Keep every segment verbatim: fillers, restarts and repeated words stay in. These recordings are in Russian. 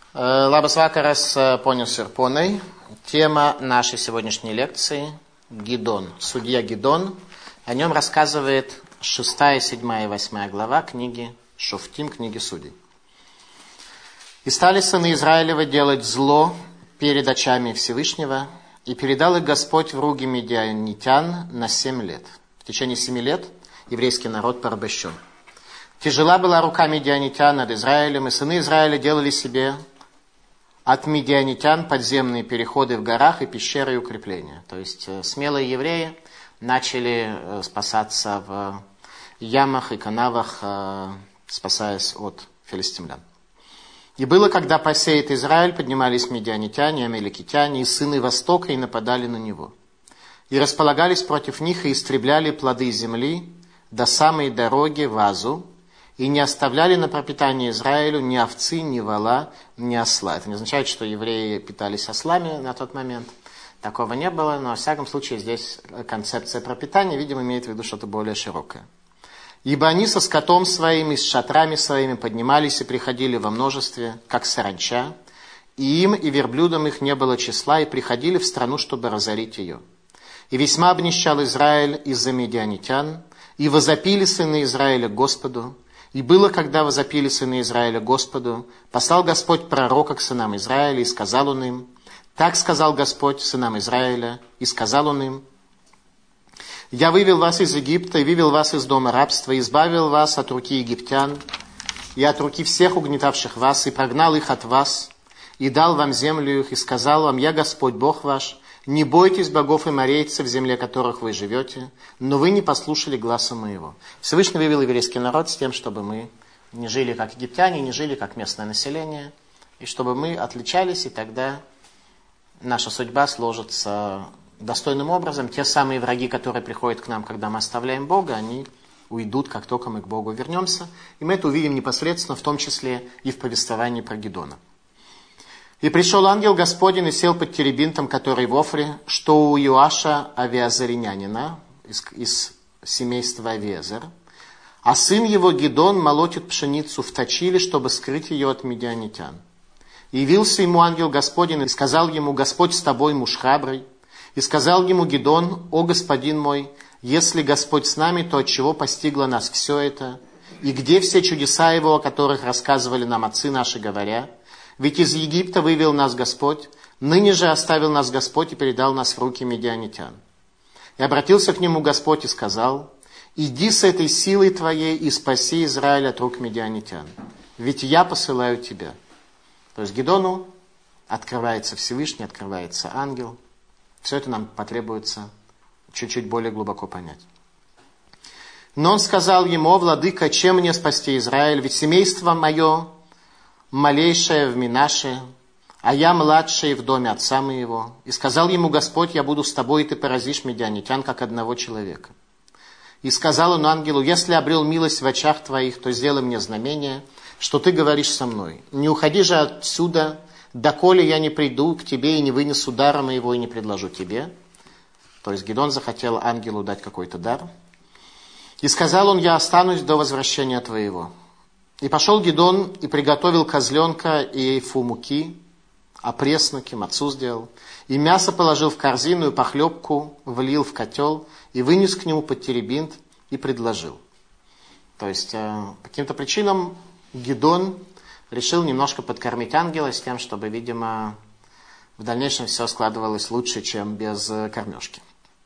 Labas vakaras, ponios ir ponai. Тема нашей сегодняшней лекции – Гидон. Судья Гидон. О нем рассказывает шестая, седьмая и восьмая глава книги Шофтим, книги Судей. «И стали сыны Израилева делать зло перед очами Всевышнего, и передал их Господь в руки медианитян на семь лет. В течение семи лет еврейский народ порабощен. Тяжела была рука медианитян над Израилем, и сыны Израиля делали себе от медианитян подземные переходы в горах и пещеры и укрепления». То есть смелые евреи начали спасаться в ямах и канавах, спасаясь от филистимлян. «И было, когда посеет Израиль, поднимались медианитяне, амаликитяне и сыны Востока, и нападали на него. И располагались против них, и истребляли плоды земли до самой дороги в Азу, и не оставляли на пропитание Израилю ни овцы, ни вола, ни осла». Это не означает, что евреи питались ослами на тот момент. Такого не было, но, во всяком случае, здесь концепция пропитания, видимо, имеет в виду что-то более широкое. «Ибо они со скотом своим и с шатрами своими поднимались и приходили во множестве, как саранча, и им и верблюдам их не было числа, и приходили в страну, чтобы разорить ее. И весьма обнищал Израиль из-за медианитян, и возопили сыны Израиля Господу. И было, когда возопили сыны Израиля Господу, послал Господь пророка к сынам Израиля, и сказал он им: так сказал Господь сынам Израиля, и сказал он им: я вывел вас из Египта, и вывел вас из дома рабства, и избавил вас от руки египтян, и от руки всех угнетавших вас, и прогнал их от вас, и дал вам землю их, и сказал вам: я Господь Бог ваш, не бойтесь богов и морейцев, в земле которых вы живете, но вы не послушали гласа моего». Всевышний вывел еврейский народ с тем, чтобы мы не жили как египтяне, не жили как местное население, и чтобы мы отличались, и тогда наша судьба сложится достойным образом. Те самые враги, которые приходят к нам, когда мы оставляем Бога, они уйдут, как только мы к Богу вернемся. И мы это увидим непосредственно, в том числе и в повествовании про Гидона. «И пришел ангел Господень и сел под теребинтом, который в Офре, что у Иоаша авиазаринянина, из, из семейства Авиезер, а сын его Гидон молотит пшеницу в точиле, чтобы скрыть ее от медианитян. И явился ему ангел Господень и сказал ему: Господь с тобой, муж храбрый. И сказал ему Гидон: о господин мой, если Господь с нами, то отчего постигло нас все это? И где все чудеса его, о которых рассказывали нам отцы наши, говоря: ведь из Египта вывел нас Господь, ныне же оставил нас Господь и передал нас в руки медианитян. И обратился к нему Господь и сказал: иди с этой силой твоей и спаси Израиль от рук медианитян, ведь я посылаю тебя». То есть Гидону открывается Всевышний, открывается ангел. Все это нам потребуется чуть-чуть более глубоко понять. «Но он сказал ему: владыка, чем мне спасти Израиль? Ведь семейство мое малейшее в Минаше, а я младший в доме отца моего. И сказал ему Господь: я буду с тобой, и ты поразишь медианитян, как одного человека. И сказал он ангелу: если обрел милость в очах твоих, то сделай мне знамение, что ты говоришь со мной. Не уходи же отсюда, доколе я не приду к тебе и не вынесу дара моего и не предложу тебе». То есть Гидон захотел ангелу дать какой-то дар. «И сказал он: я останусь до возвращения твоего. И пошел Гидон и приготовил козленка и эйфу муки, опресноки, мацу сделал, и мясо положил в корзину, и похлебку влил в котел, и вынес к нему под теребинт и предложил». То есть по каким-то причинам Гидон решил немножко подкормить ангела с тем, чтобы, видимо, в дальнейшем все складывалось лучше, чем без кормежки.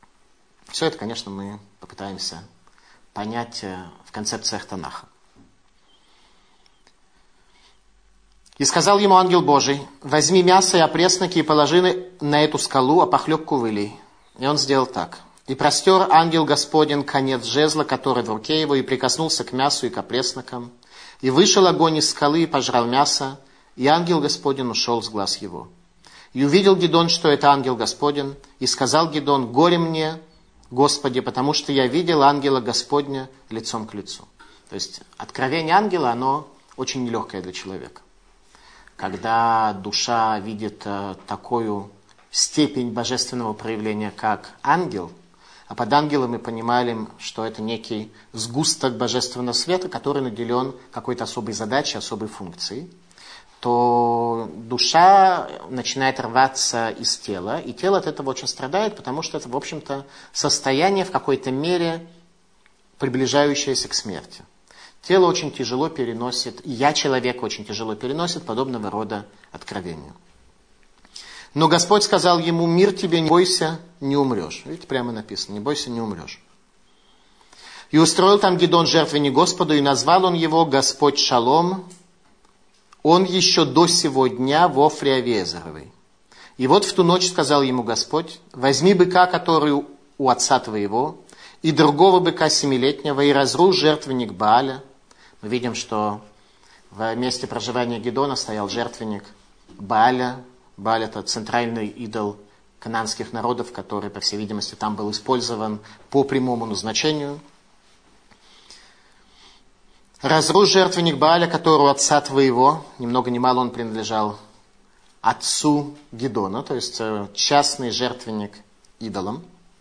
Все это, конечно, мы попытаемся понять в концепциях Танаха. «И сказал ему ангел Божий: возьми мясо и опресноки и положи на эту скалу, а похлебку вылей. И он сделал так. И простер ангел Господень конец жезла, который в руке его, и прикоснулся к мясу и к опреснокам. И вышел огонь из скалы и пожрал мясо, и ангел Господень ушел с глаз его. И увидел Гидон, что это ангел Господень, и сказал Гидон: горе мне, Господи, потому что я видел ангела Господня лицом к лицу». То есть откровение ангела, оно очень нелегкое для человека. Когда душа видит э, такую степень божественного проявления, как ангел, а под ангелом мы понимаем, что это некий сгусток божественного света, который наделен какой-то особой задачей, особой функцией, то душа начинает рваться из тела, и тело от этого очень страдает, потому что это, в общем-то, состояние в какой-то мере приближающееся к смерти. Тело очень тяжело переносит, и я, человек, очень тяжело переносит подобного рода откровения. Но Господь сказал ему: мир тебе, не бойся, не умрешь. Видите, прямо написано: не бойся, не умрешь. И устроил там Гидон жертвенник Господу, и назвал он его Господь Шалом. Он еще до сего дня в Офре Авиезеровой. И вот в ту ночь сказал ему Господь: возьми быка, который у отца твоего, и другого быка семилетнего, и разрушь жертвенник Бааля. Мы видим, что в месте проживания Гидона стоял жертвенник Бааля. Бааль — это центральный идол кананских народов, который, по всей видимости, там был использован по прямому назначению. Разрушь жертвенник Бааля, который у отца твоего, ни много ни мало он принадлежал отцу Гидона, то есть частный жертвенник идолам.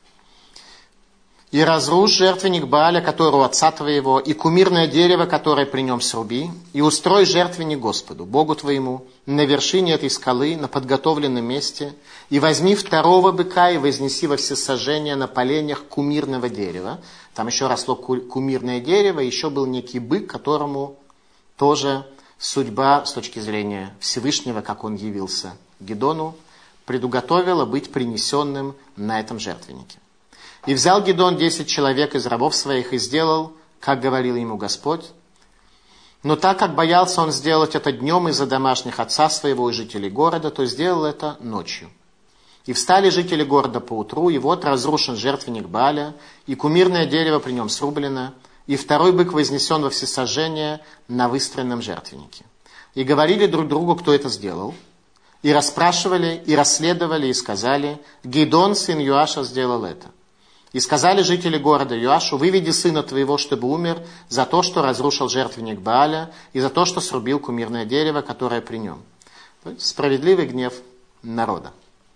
И разрушь жертвенник Бааля, который у отца твоего, и кумирное дерево, которое при нем сруби, и устрой жертвенник Господу, Богу твоему, на вершине этой скалы, на подготовленном месте, и возьми второго быка и вознеси во всесожжение на поленьях кумирного дерева. Там еще росло кумирное дерево, и еще был некий бык, которому тоже судьба, с точки зрения Всевышнего, как он явился Гидону, предуготовила быть принесенным на этом жертвеннике. И взял Гидон десять человек из рабов своих и сделал, как говорил ему Господь. Но так как боялся он сделать это днем из-за домашних отца своего и жителей города, то сделал это ночью. И встали жители города поутру, и вот разрушен жертвенник Бааля, и кумирное дерево при нем срублено, и второй бык вознесен во всесожжение на выстроенном жертвеннике. И говорили друг другу, кто это сделал, и расспрашивали, и расследовали, и сказали: Гидон, сын Юаша, сделал это. И сказали жители города Юашу: выведи сына твоего, чтобы умер, за то, что разрушил жертвенник Бааля, и за то, что срубил кумирное дерево, которое при нем. То есть справедливый гнев народа.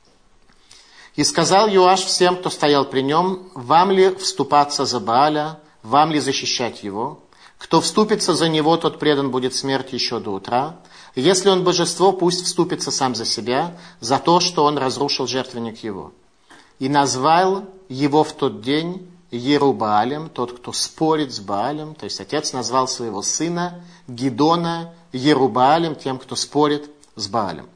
И сказал Юаш всем, кто стоял при нем: вам ли вступаться за Бааля, вам ли защищать его? Кто вступится за него, тот предан будет смерти еще до утра. Если он божество, пусть вступится сам за себя, за то, что он разрушил жертвенник его. И назвал его в тот день Ерубаалем, тот, кто спорит с Баалем. То есть отец назвал своего сына Гидона Ерубаалем, тем, кто спорит с Баалем.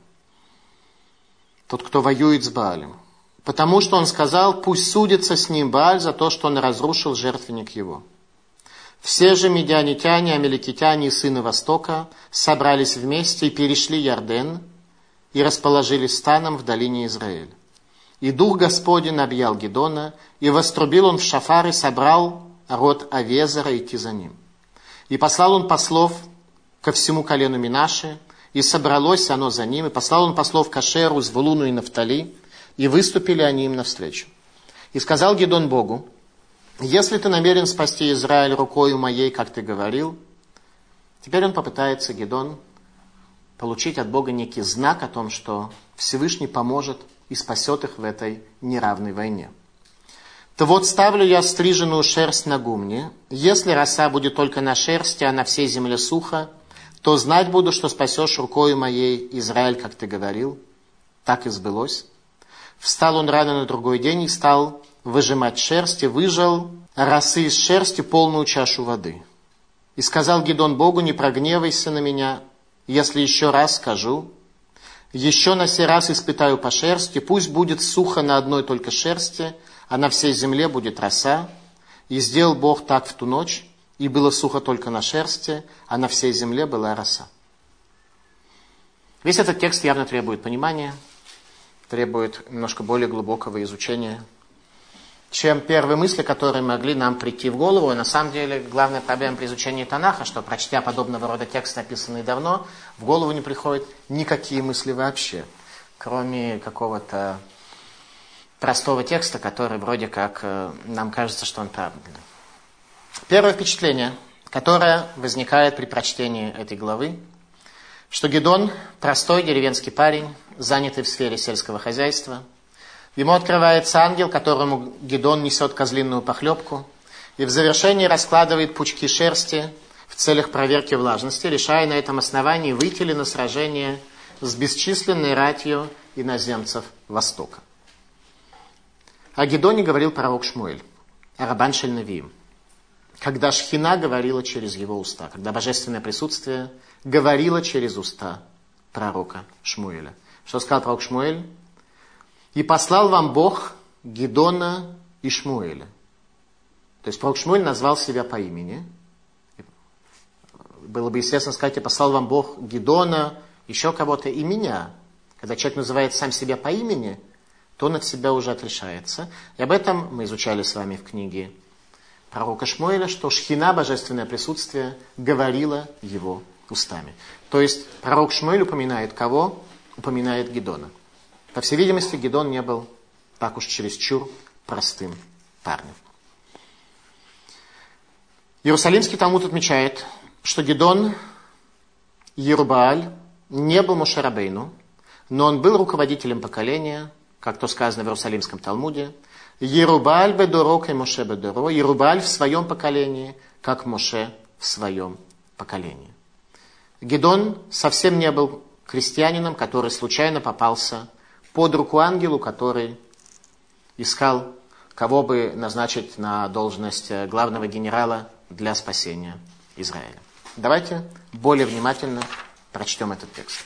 Тот, кто воюет с Баалем. Потому что он сказал: пусть судится с ним Бааль за то, что он разрушил жертвенник его. Все же медианитяне, амаликитяне и сыны Востока собрались вместе и перешли Ярден и расположились станом в долине Израиль. И Дух Господень объял Гидона, и вострубил он в шафар, и собрал род Авиезера идти за ним. И послал он послов ко всему колену Минаше, и собралось оно за ним, и послал он послов к Ашеру, Звулуну и Нафтали, и выступили они им навстречу. И сказал Гидон Богу: если ты намерен спасти Израиль рукою моей, как ты говорил. Теперь он попытается, Гидон, получить от Бога некий знак о том, что Всевышний поможет и спасет их в этой неравной войне. То вот ставлю я стриженную шерсть на гумне. Если роса будет только на шерсти, а на всей земле сухо, то знать буду, что спасешь рукою моей Израиль, как ты говорил. Так и сбылось. Встал он рано на другой день и стал выжимать шерсть, и выжал росы из шерсти полную чашу воды. И сказал Гидон Богу: не прогневайся на меня, если еще раз скажу. Еще на сей раз испытаю по шерсти, пусть будет сухо на одной только шерсти, а на всей земле будет роса. И сделал Бог так в ту ночь, и было сухо только на шерсти, а на всей земле была роса. Весь этот текст явно требует понимания, требует немножко более глубокого изучения, чем первые мысли, которые могли нам прийти в голову. И на самом деле главная проблема при изучении Танаха, что, прочтя подобного рода тексты, написанные давно, в голову не приходят никакие мысли вообще, кроме какого-то простого текста, который вроде как э, нам кажется, что он правильный. Первое впечатление, которое возникает при прочтении этой главы, что Гидон простой деревенский парень, занятый в сфере сельского хозяйства. Ему открывается ангел, которому Гидон несет козлиную похлебку, и в завершении раскладывает пучки шерсти в целях проверки влажности, решая на этом основании, выйти ли на сражение с бесчисленной ратью иноземцев Востока. О Гидоне говорил пророк Шмуэль, Рабан шель Навиим, когда Шхина говорила через его уста, когда божественное присутствие говорило через уста пророка Шмуэля. Что сказал пророк Шмуэль? «И послал вам Бог Гидона и Шмуэля». То есть пророк Шмуэль назвал себя по имени. Было бы естественно сказать: «И послал вам Бог Гидона, еще кого-то и меня». Когда человек называет сам себя по имени, то он от себя уже отличается. И об этом мы изучали с вами в книге пророка Шмуэля, что Шхина, божественное присутствие, говорило его устами. То есть пророк Шмуэль упоминает кого? Упоминает Гидона. По всей видимости, Гидон не был так уж чересчур простым парнем. Иерусалимский Талмуд отмечает, что Гидон, Йерубааль, не был Моше Рабейну, но он был руководителем поколения, как то сказано в Иерусалимском Талмуде. Йерубааль бедоро кай Моше бедоро. Йерубааль в своем поколении, как Моше в своем поколении. Гидон совсем не был крестьянином, который случайно попался под руку ангелу, который искал, кого бы назначить на должность главного генерала для спасения Израиля. Давайте более внимательно прочтем этот текст.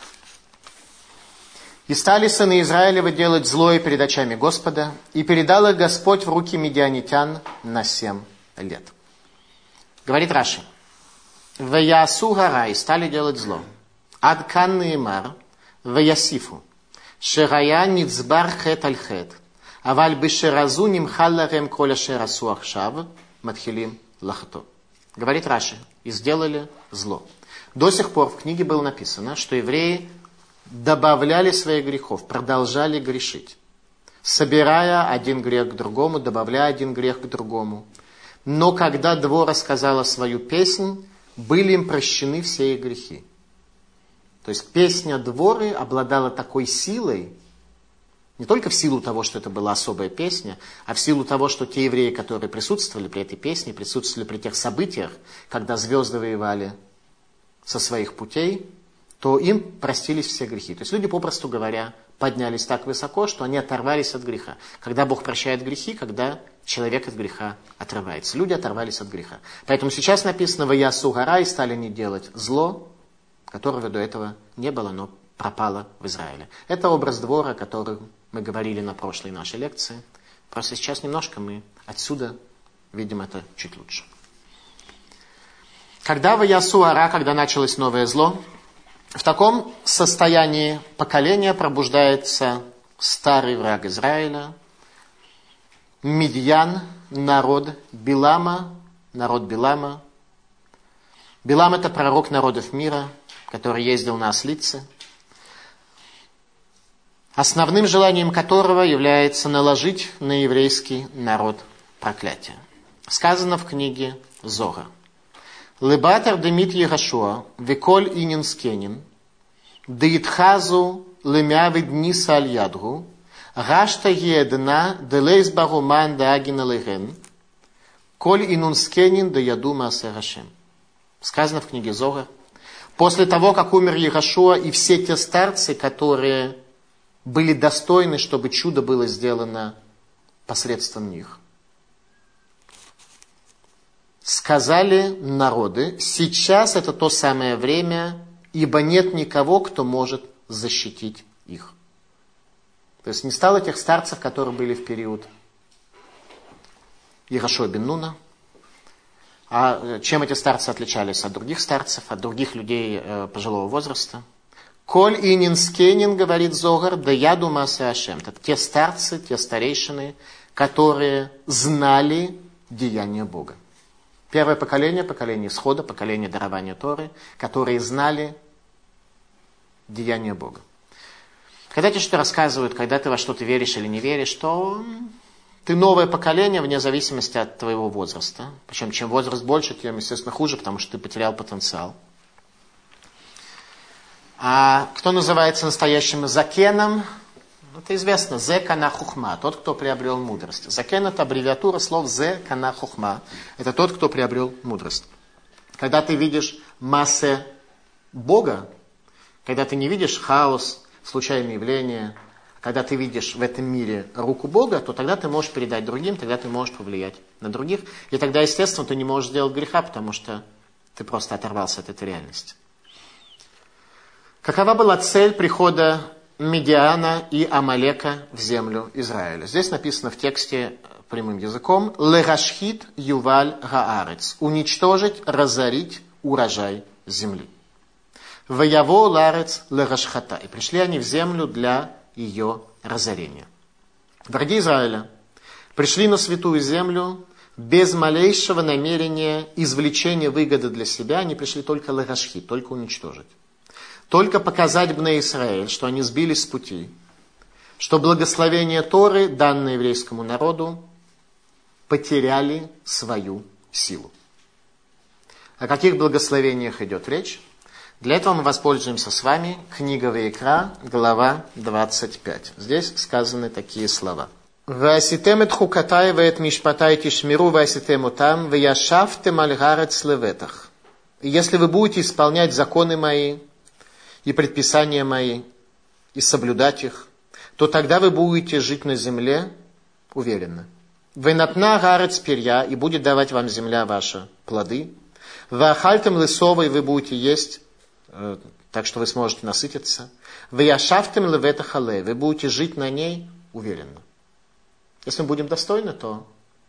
«И стали сыны Израилевы делать злое перед очами Господа, и передал их Господь в руки медианитян на семь лет». Говорит Раши: «Ваясу гара» — и стали делать зло. «Ад кан неймар ваясифу шерая ницбар хет аль хет, аваль бешеразу нимхал ларем коля шерасу ахшав матхилим лахто». Говорит Раши: «И сделали зло». До сих пор в книге было написано, что евреи добавляли своих грехов, продолжали грешить, собирая один грех к другому, добавляя один грех к другому. Но когда Двора сказала свою песнь, были им прощены все их грехи. То есть песня Дворы обладала такой силой, не только в силу того, что это была особая песня, а в силу того, что те евреи, которые присутствовали при этой песне, присутствовали при тех событиях, когда звезды воевали со своих путей, то им простились все грехи. То есть люди, попросту говоря, поднялись так высоко, что они оторвались от греха. Когда Бог прощает грехи, когда человек от греха отрывается. Люди оторвались от греха. Поэтому сейчас написано: «Ваясу гара», и стали не делать зло, которого до этого не было, но пропало в Израиле. Это образ Двора, о котором мы говорили на прошлой нашей лекции. Просто сейчас немножко мы отсюда видим это чуть лучше. Когда Ваясу ара, когда началось новое зло, в таком состоянии поколения пробуждается старый враг Израиля, Мидьян, народ Билама, народ Билама. Билам — это пророк народов мира, который ездил на ослице, основным желанием которого является наложить на еврейский народ проклятие. Сказано в книге Зогар: «Лебатер демит Егошуа, веколь инин скенин, деитхазу лемявы дни сальядгу, гашта една делейс баруман дагина леген, коль инун скенин да яду маасе Гашем». Сказано в книге Зогар: после того, как умер Егошуа и все те старцы, которые были достойны, чтобы чудо было сделано посредством них, сказали народы: сейчас это то самое время, ибо нет никого, кто может защитить их. То есть не стало тех старцев, которые были в период Йерошуа бен Нуна. А чем эти старцы отличались от других старцев, от других людей э, пожилого возраста? «Коль инин скенин, — говорит Зогар, — да яду маасе Ашем». Это те старцы, те старейшины, которые знали деяния Бога. Первое поколение, поколение Исхода, поколение дарования Торы, которые знали деяния Бога. Когда тебе что рассказывают, когда ты во что-то веришь или не веришь, то ты новое поколение вне зависимости от твоего возраста. Причем чем возраст больше, тем, естественно, хуже, потому что ты потерял потенциал. А кто называется настоящим закеном? Это известно. Зе кана хухма. Тот, кто приобрел мудрость. Закен — это аббревиатура слов зе кана хухма. Это тот, кто приобрел мудрость. Когда ты видишь массе Бога, Когда ты не видишь хаос, случайные явления, когда ты видишь в этом мире руку Бога, то тогда ты можешь передать другим, тогда ты можешь повлиять на других. И тогда, естественно, ты не можешь сделать греха, потому что ты просто оторвался от этой реальности. Какова была цель прихода Медиана и Амалека в землю Израиля? Здесь написано в тексте прямым языком: «Лерашхит юваль гаарец» – уничтожить, разорить урожай земли. «Ваяво ларец лерашхата» – и пришли они в землю для ее разорения. Враги Израиля пришли на святую землю без малейшего намерения извлечения выгоды для себя. Они пришли только лерашхит, только уничтожить. Только показать бне Исраэль, что они сбились с пути, что благословения Торы, данные еврейскому народу, потеряли свою силу. О каких благословениях идет речь? Для этого мы воспользуемся с вами книга Ваикра, глава двадцать пять. Здесь сказаны такие слова. «Вааситем эт хукатай ваэт мишпатай тишмиру вааситем утам ваяшавтем аль гарец леветах». И если вы будете исполнять законы мои и предписания мои, и соблюдать их, то тогда вы будете жить на земле уверенно. «Венатна гарец перья», и будет давать вам земля ваша плоды. «Ваахальтем лысова», и вы будете есть, э, так что вы сможете насытиться. «Ваяшавтем левета хале», вы будете жить на ней уверенно. Если мы будем достойны, то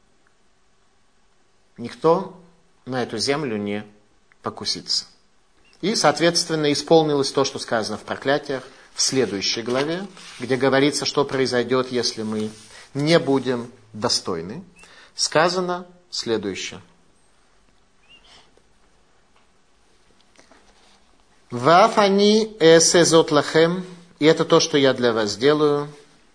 никто на эту землю не покусится. И, соответственно, исполнилось то, что сказано в проклятиях в следующей главе, где говорится, что произойдет, если мы не будем достойны. Сказано следующее. «Ваф ани эсе зот лахем», и это то, что я для вас делаю.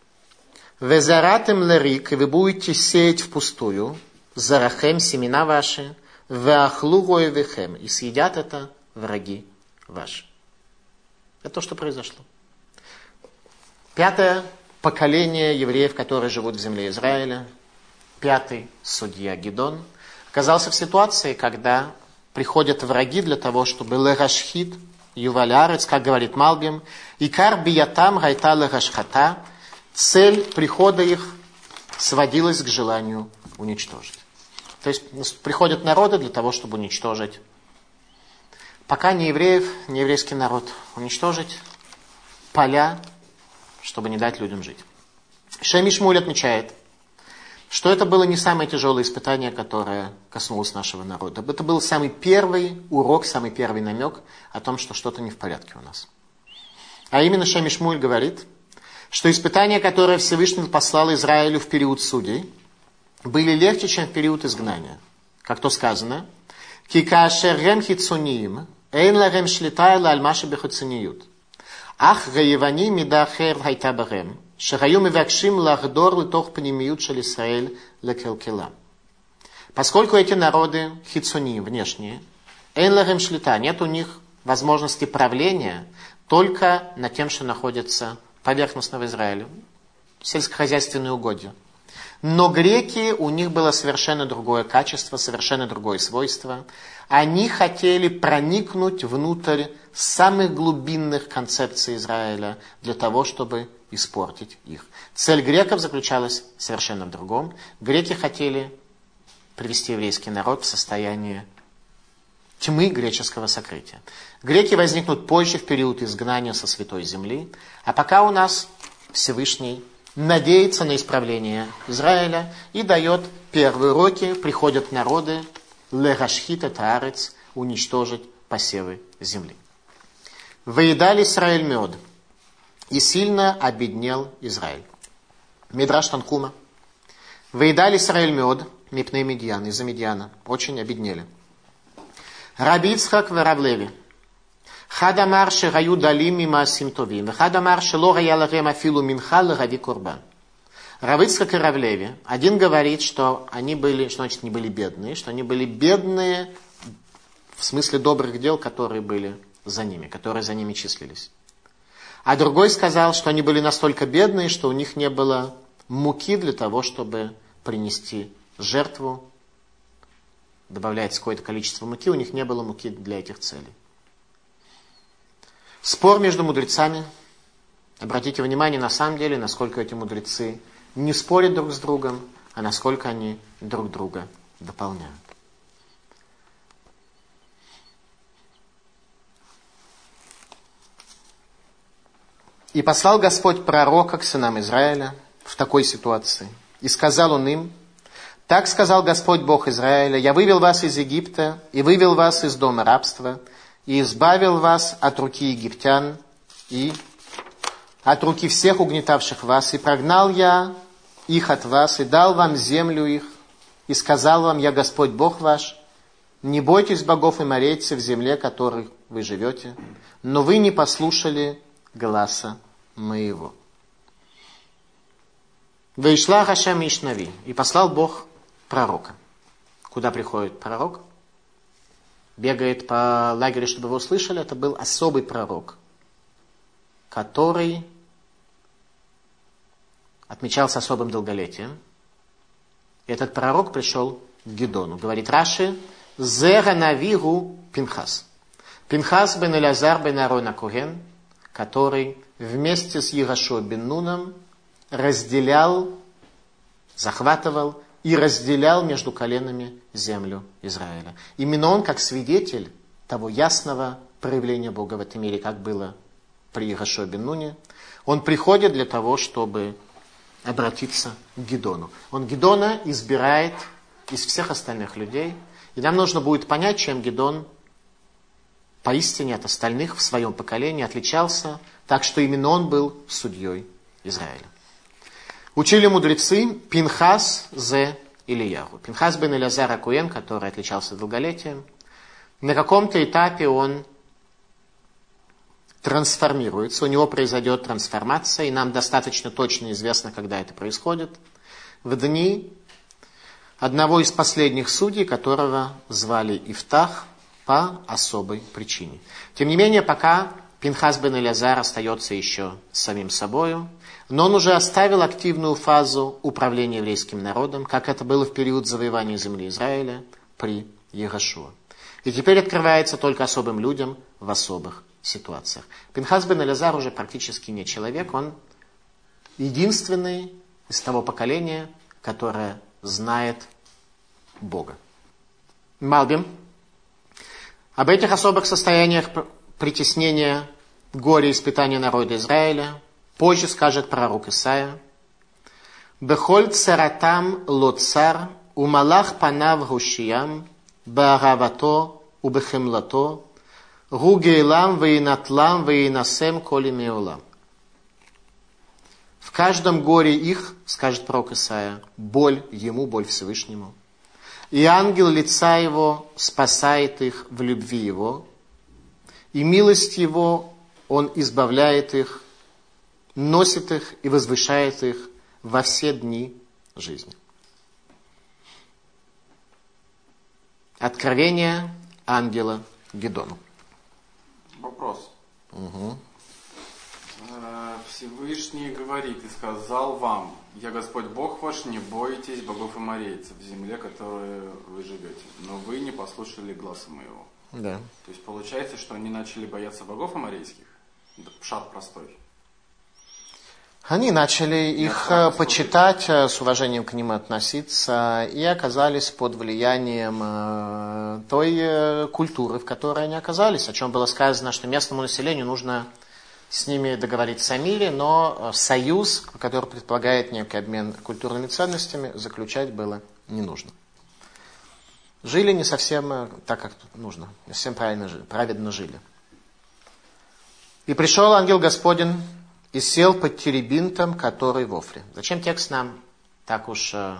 «Везаратем лерик», и вы будете сеять впустую, зарахем, семена ваши, веахлу воевехем, и съедят это враги ваши. Это то, что произошло. Пятое поколение евреев, которые живут в земле Израиля, пятый судья Гидон, оказался в ситуации, когда приходят враги для того, чтобы лерашхит, ювалярец, как говорит Малбим, икар биятам гайта лерашхата, цель прихода их сводилась к желанию уничтожить. То есть приходят народы для того, чтобы уничтожить. Пока не евреев, не еврейский народ, уничтожить поля, чтобы не дать людям жить. Шеми Шмуль отмечает, что это было не самое тяжелое испытание, которое коснулось нашего народа. Это был самый первый урок, самый первый намек о том, что что-то не в порядке у нас. А именно Шеми Шмуль говорит, что испытания, которые Всевышний послал Израилю в период судей, были легче, чем в период изгнания. Как то сказано, «Кикаашерем хитсуниим, эйн ларем шлитай ла альмаши бехуцуниют, ах гаевани мидахер хайта барем, шагаю мивакшим лахдор литох пнемиют шел Исраэль лекелкела». Поскольку эти народы хитсуниим, внешние, эйн ларем шлита, нет у них возможности правления только над тем, что находится поверхностно в Израиле, сельскохозяйственные угодья. Но греки, у них было совершенно другое качество, совершенно другое свойство. Они хотели проникнуть внутрь самых глубинных концепций Израиля для того, чтобы испортить их. Цель греков заключалась совершенно в другом. Греки хотели привести еврейский народ в состояние тьмы греческого сокрытия. Греки возникнут позже, в период изгнания со Святой Земли. А пока у нас Всевышний надеется на исправление Израиля и дает первые уроки. Приходят народы, лерашхит это арец, уничтожить посевы земли. Выедали Израиль мед, и сильно обеднел Израиль. Мидраш Танхума. Выедали Израиль мед, мипней Медьян, из-за Медьяна, очень обеднели. Раби Ицхак ורב לוי. אחד אמר שהיו דלים ממעשים טובים, ואחד אמר שלא היה להם אפילו מנחה להביא קורבן. Рав Ицхак и Рав Леви. Один говорит, что они были, что значит не были бедные, что они были бедные в смысле добрых дел, которые были за ними, которые за ними числились. А другой сказал, что они были настолько бедные, что у них не было муки для того, чтобы принести жертву. Добавляется какое-то количество муки, у них не было муки для этих целей. Спор между мудрецами. Обратите внимание, на самом деле, насколько эти мудрецы не спорят друг с другом, а насколько они друг друга дополняют. «И послал Господь пророка к сынам Израиля в такой ситуации. И сказал он им: так сказал Господь Бог Израиля: я вывел вас из Египта, и вывел вас из дома рабства, и избавил вас от руки египтян, и от руки всех угнетавших вас, и прогнал я их от вас, и дал вам землю их, и сказал вам: я Господь Бог ваш, не бойтесь богов и морейцев в земле, в которой вы живете, но вы не послушали гласа моего». «Ваишла Хашем Ишнави», и послал Бог пророка. Куда приходит пророк? Бегает по лагерю, чтобы его услышали. Это был особый пророк, который отмечался особым долголетием. Этот пророк пришел к Гидону. Говорит Раши: «Зера навигу Пинхас». Пинхас бен Элязар бен Аарон ха-Коген, который вместе с Йерошуа бен Нуном разделял, захватывал и разделял между коленами землю Израиля. Именно он, как свидетель того ясного проявления Бога в этом мире, как было при Йерошуа бен Нуне, он приходит для того, чтобы обратиться к Гидону. Он Гидона избирает из всех остальных людей, и нам нужно будет понять, чем Гидон поистине от остальных в своем поколении отличался, так что именно он был судьей Израиля. Учили мудрецы Пинхас зе Ильяху. Пинхас бен Элязар ха-Коген, который отличался долголетием, на каком-то этапе он трансформируется, у него произойдет трансформация, и нам достаточно точно известно, когда это происходит, в дни одного из последних судей, которого звали Ифтах по особой причине. Тем не менее, пока Пинхас бен Элязар остается еще самим собою, но он уже оставил активную фазу управления еврейским народом, как это было в период завоевания земли Израиля при Йерошуа. И теперь открывается только особым людям в особых ситуациях. Пинхас бен Элязар уже практически не человек, он единственный из того поколения, которое знает Бога. Малбим. Об этих особых состояниях притеснения, горя, испытания народа Израиля позже скажет пророк Исаия: «Бехоль царатам лоцар, умалах панав гушиям, бааравато убехемлато, гугейлам вейнатлам вейнасем коли меолам». В каждом горе их, скажет пророк Исаия, боль ему, боль Всевышнему. И ангел лица его спасает их в любви его, и милость его он избавляет их, носит их и возвышает их во все дни жизни. Откровение ангела Гидону. Вопрос. Угу. Всевышний говорит: и сказал вам: я Господь Бог ваш, не бойтесь богов и морейцев в земле, в которой вы живете. Но вы не послушали гласа моего. Да. То есть получается, что они начали бояться богов аморейских? Пшат простой. Они начали их Да, почитать, с уважением к ним относиться, и оказались под влиянием той культуры, в которой они оказались, о чем было сказано, что местному населению нужно с ними договориться о мире, но союз, который предполагает некий обмен культурными ценностями, заключать было не нужно. Жили не совсем так, как нужно, не совсем правильно жили, праведно жили. «И пришел ангел Господень, и сел под теребинтом, который в Офре». Зачем текст нам так уж э,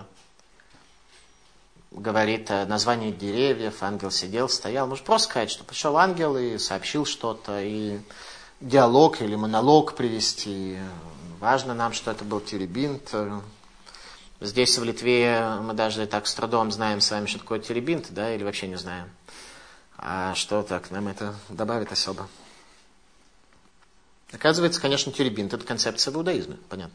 говорит э, название деревьев, ангел сидел, стоял? Можно просто сказать, что пришел ангел и сообщил что-то, и диалог или монолог привести. Важно нам, что это был теребинт. Здесь, в Литве, мы даже так с трудом знаем с вами, что такое теребинт, да, или вообще не знаем. А что так, нам это добавит особо. Оказывается, конечно, теребинт – это концепция в иудаизме, понятно.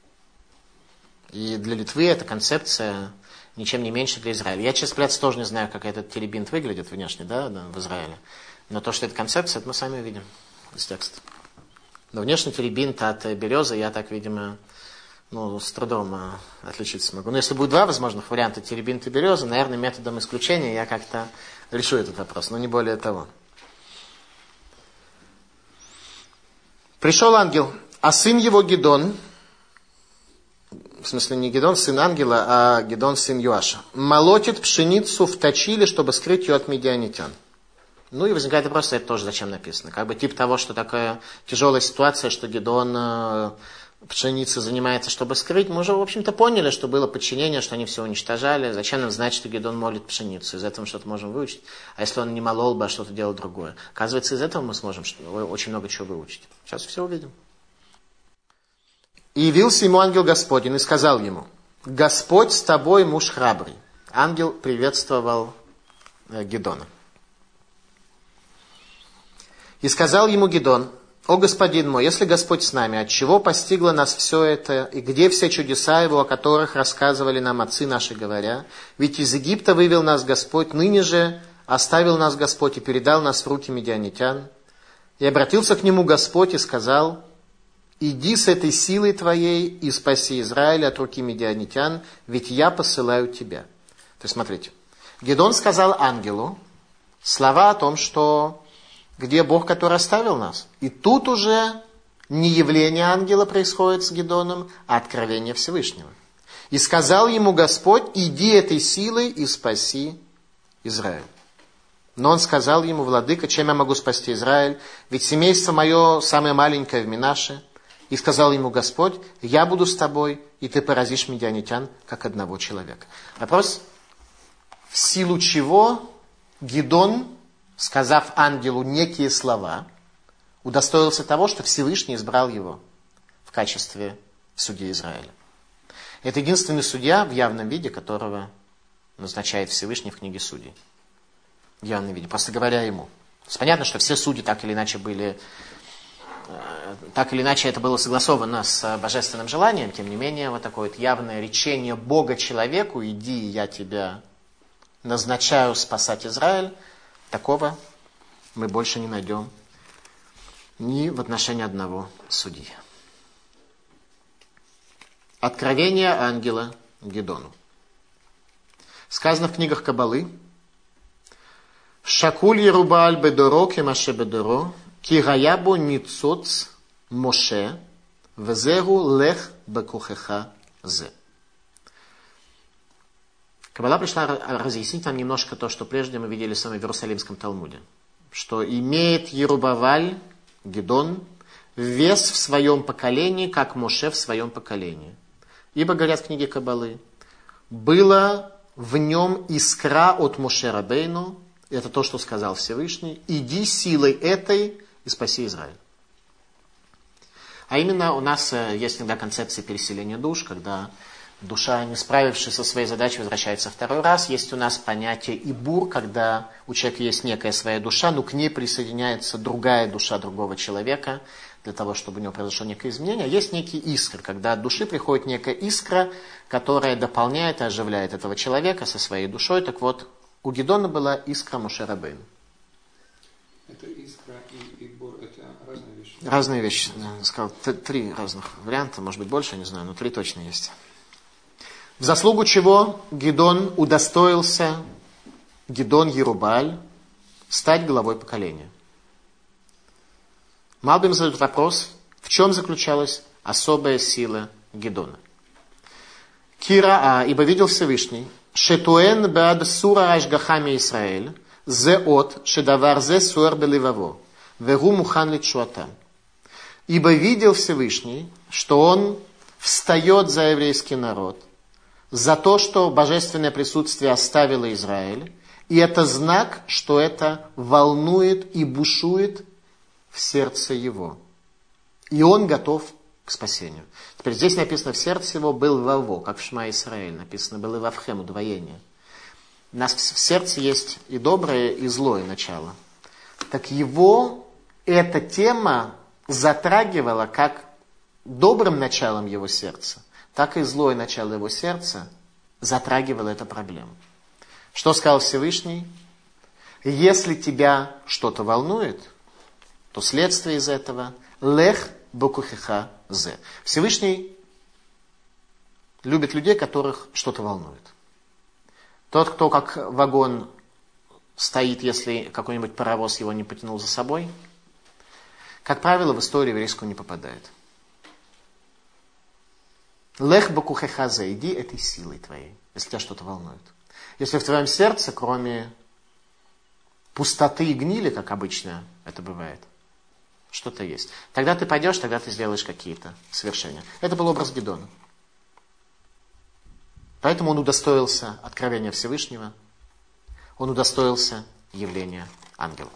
И для Литвы эта концепция ничем не меньше для Израиля. Я, честно говоря, тоже не знаю, как этот теребинт выглядит внешне, да, в Израиле. Но то, что это концепция, это мы сами увидим. из текста. Но внешне теребинт от березы я так, видимо, ну, с трудом а, отличить смогу. Но если будет два возможных варианта теребинт и береза, наверное, методом исключения я как-то решу этот вопрос, но не более того. Пришел ангел, а сын его Гидон, в смысле не Гидон, сын ангела, а Гидон, сын Юаша, молотит пшеницу в точиле, чтобы скрыть ее от медианитян. Ну и возникает вопрос, это тоже зачем написано. Как бы тип того, что такая тяжелая ситуация, что Гидон э, пшеницей занимается, чтобы скрыть. Мы уже, в общем-то, поняли, что было подчинение, что они все уничтожали. Зачем нам знать, что Гидон молит пшеницу? Из этого мы что-то можем выучить. А если он не молол бы, а что-то делал другое? Оказывается, из этого мы сможем очень много чего выучить. Сейчас все увидим. И явился ему ангел Господень и сказал ему: Господь с тобой, муж храбрый. Ангел приветствовал э, Гидона. И сказал ему Гидон: «О, господин мой, если Господь с нами, отчего постигло нас все это, и где все чудеса Его, о которых рассказывали нам отцы наши, говоря? Ведь из Египта вывел нас Господь, ныне же оставил нас Господь и передал нас в руки медианитян». И обратился к нему Господь и сказал: «Иди с этой силой твоей и спаси Израиль от руки медианитян, ведь я посылаю тебя». То есть, смотрите, Гидон сказал ангелу слова о том, что где Бог, который оставил нас. И тут уже не явление ангела происходит с Гидоном, а откровение Всевышнего. И сказал ему Господь: иди этой силой и спаси Израиль. Но он сказал ему: владыка, чем я могу спасти Израиль? Ведь семейство мое самое маленькое в Минаше. И сказал ему Господь: я буду с тобой, и ты поразишь медианитян, как одного человека. Вопрос: в силу чего Гидон, сказав ангелу некие слова, удостоился того, что Всевышний избрал его в качестве судьи Израиля. Это единственный судья в явном виде, которого назначает Всевышний в книге Судей. В явном виде, просто говоря ему. Понятно, что все судьи так или иначе были, так или иначе это было согласовано с божественным желанием, тем не менее, вот такое вот явное речение Бога человеку: иди, я тебя назначаю спасать Израиль. Такого мы больше не найдем ни в отношении одного судьи. Откровение ангела Гидону. Сказано в книгах Каббалы: «Шакуль Ерубааль бедоро кемаше бедоро, ки гаябо ницоц Моше, везеру лех бекухеха зе». Каббала пришла разъяснить нам немножко то, что прежде мы видели с вами в Иерусалимском Талмуде. Что имеет Ерубаваль, Гидон, вес в своем поколении, как Моше в своем поколении. Ибо, говорят в книге Каббалы, было в нем искра от Моше Рабейну, это то, что сказал Всевышний: иди силой этой и спаси Израиль. А именно у нас есть иногда концепция переселения душ, когда душа, не справившись со своей задачей, возвращается второй раз. Есть у нас понятие ибур, когда у человека есть некая своя душа, но к ней присоединяется другая душа другого человека, для того, чтобы у него произошло некое изменение. Есть некий искр, когда от души приходит некая искра, которая дополняет и оживляет этого человека со своей душой. Так вот, у Гидона была искра Моше Рабейну. Это искра и ибур, это разные вещи? Разные вещи. Я сказал, три разных варианта, может быть больше, не знаю, но три точно есть. В заслугу чего Гидон удостоился, Гидон Ерубааль, стать главой поколения. Малбим задает вопрос, в чем заключалась особая сила Гидона. Кира, а, ибо видел Всевышний, шетуэн бад сура ашгахами Исраэль, зе от шедавар зе суэр беливаво, вегу мухан литшуатам. Ибо видел Всевышний, что он встает за еврейский народ, за то, что божественное присутствие оставило Израиль, и это знак, что это волнует и бушует в сердце его. И он готов к спасению. Теперь здесь написано: в сердце его был Ваво, как в Шма Исраэль написано, был и Вавхем, удвоение. У нас в сердце есть и доброе, и злое начало. Так его эта тема затрагивала как добрым началом его сердца, так и злое начало его сердца затрагивало эту проблему. Что сказал Всевышний? Если тебя что-то волнует, то следствие из этого лех бокухеха зе. Всевышний любит людей, которых что-то волнует. Тот, кто как вагон стоит, если какой-нибудь паровоз его не потянул за собой, как правило, в историю еврейскую не попадает. Лех бокухеха зе, иди этой силой твоей, если тебя что-то волнует. Если в твоем сердце, кроме пустоты и гнили, как обычно это бывает, что-то есть, тогда ты пойдешь, тогда ты сделаешь какие-то свершения. Это был образ Гидона. Поэтому он удостоился откровения Всевышнего, он удостоился явления ангела.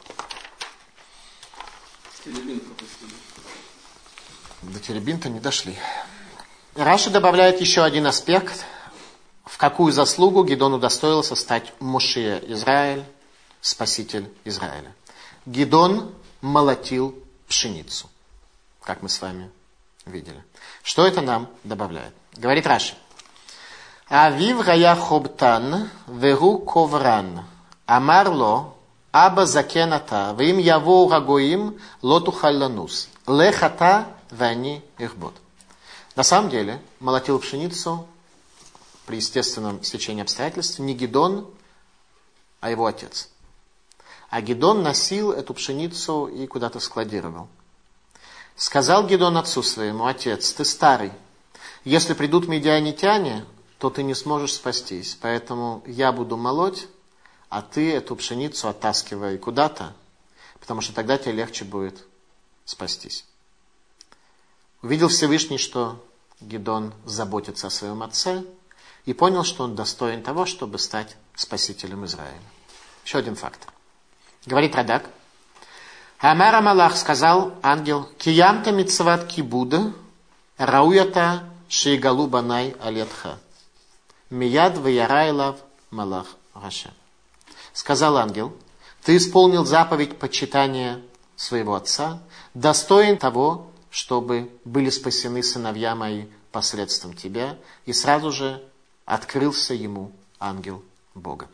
До теребинта не дошли. Раши добавляет еще один аспект, в какую заслугу Гидон удостоился стать Мошия Израиль, спаситель Израиля. Гидон молотил пшеницу, как мы с вами видели. Что это нам добавляет? Говорит Раши. Авив гая хобтан вегу ковран. Амарло аба закената вим яво рагоим лоту халланус. Лехата вани ихбот. На самом деле, молотил пшеницу при естественном стечении обстоятельств не Гидон, а его отец. А Гидон носил эту пшеницу и куда-то складировал. Сказал Гидон отцу своему: отец, ты старый. Если придут медианитяне, то ты не сможешь спастись. Поэтому я буду молоть, а ты эту пшеницу оттаскивай куда-то, потому что тогда тебе легче будет спастись. Увидел Всевышний, что Гидон заботится о своем отце, и понял, что он достоин того, чтобы стать спасителем Израиля. Еще один факт. Говорит Радак. Амар Амалах, сказал ангел: Киямта митцват кибуда, рауята шейгалу банай алетха. Мияд ваярайлав малах раша. Сказал ангел: ты исполнил заповедь почитания своего отца, достоин того, чтобы были спасены сыновья мои посредством тебя, и сразу же открылся ему ангел Бога.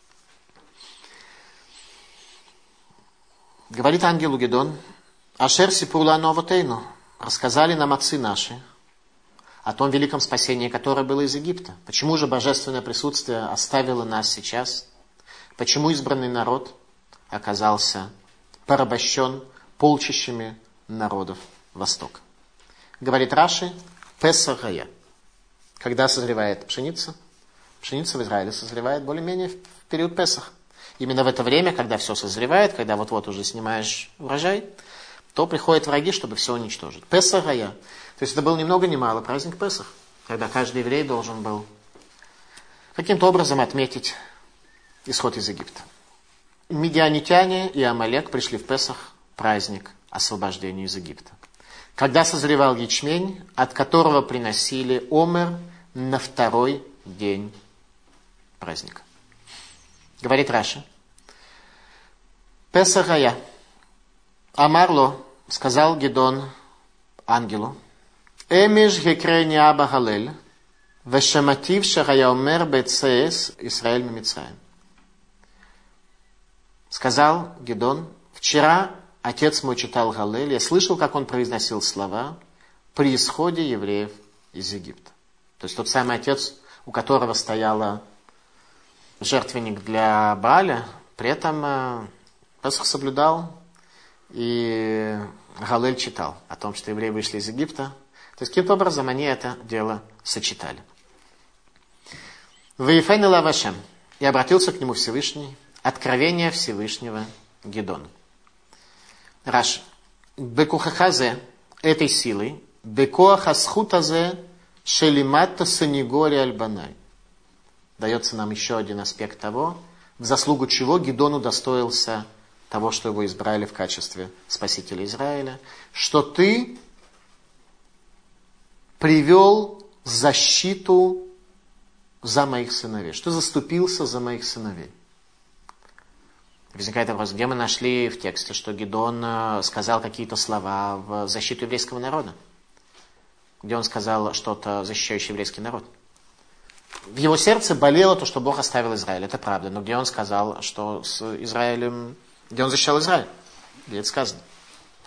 Говорит ангелу Гидон: Ашер сипула новотейну, рассказали нам отцы наши о том великом спасении, которое было из Египта. Почему же божественное присутствие оставило нас сейчас? Почему избранный народ оказался порабощен полчищами народов Востока? Говорит Раши: Песах гая. Когда созревает пшеница? Пшеница в Израиле созревает более-менее в период Песах. Именно в это время, когда все созревает, когда вот-вот уже снимаешь урожай, то приходят враги, чтобы все уничтожить. Песах гая. То есть это был ни много ни мало праздник Песах, когда каждый еврей должен был каким-то образом отметить исход из Египта. Медианитяне и Амалек пришли в Песах, праздник освобождения из Египта. Когда созревал ячмень, от которого приносили омер на второй день праздника. Говорит Раши: Песах гая. Амарло, сказал Гидон ангелу: Эмиш гекрени аба галель, вешаматив шагая омер бецеес Исраэль мимицраим. Сказал Гидон: вчера отец мой читал Галель, я слышал, как он произносил слова при исходе евреев из Египта. То есть тот самый отец, у которого стояла жертвенник для Бааля, при этом Песах соблюдал и Галель читал о том, что евреи вышли из Египта. То есть каким-то образом они это дело сочетали. Ваифен ила Вашем. И обратился к нему Всевышний. Откровение Всевышнего Гидону. Раши. Бекухахазе, этой силой, бекуахасхутазе шелиматта санигори альбанай. Дается нам еще один аспект того, в заслугу чего Гидон удостоился того, что его избрали в качестве спасителя Израиля, что ты привел защиту за моих сыновей, что заступился за моих сыновей. Возникает вопрос, где мы нашли в тексте, что Гидон сказал какие-то слова в защиту еврейского народа? Где он сказал что-то, защищающее еврейский народ? В его сердце болело то, что Бог оставил Израиль, это правда. Но где он сказал, что с Израилем, где он защищал Израиль? Где это сказано?